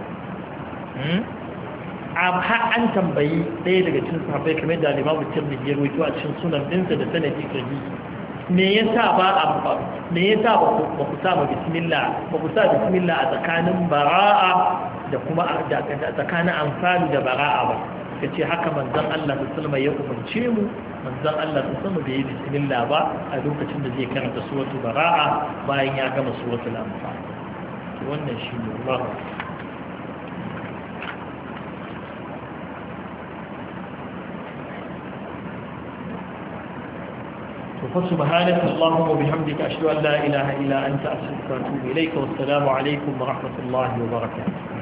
[SPEAKER 1] har an tambayi ɗaya daga cikin sahabbai kamar da Imam Tirmidhi ya rawaito a cikin sunan dinsa da sanadi sahihi me yasa ba a me yasa ba ku sa bismillah ba ku sa bismillah a tsakanin bara'a da kuma da tsakanin amfani da bara'a ba kace haka manzon Allah sallallahu alaihi wasallam ya umarce mu manzon Allah sallallahu alaihi wasallam bai bismillah ba a lokacin da zai karanta suratul bara'a bayan ya gama suratul anfal wannan shi ne Allah فسبحانك اللهم وبحمدك أشهد أن لا إله إلا أنت أستغفرك وأتوب إليك والسلام عليكم ورحمة الله وبركاته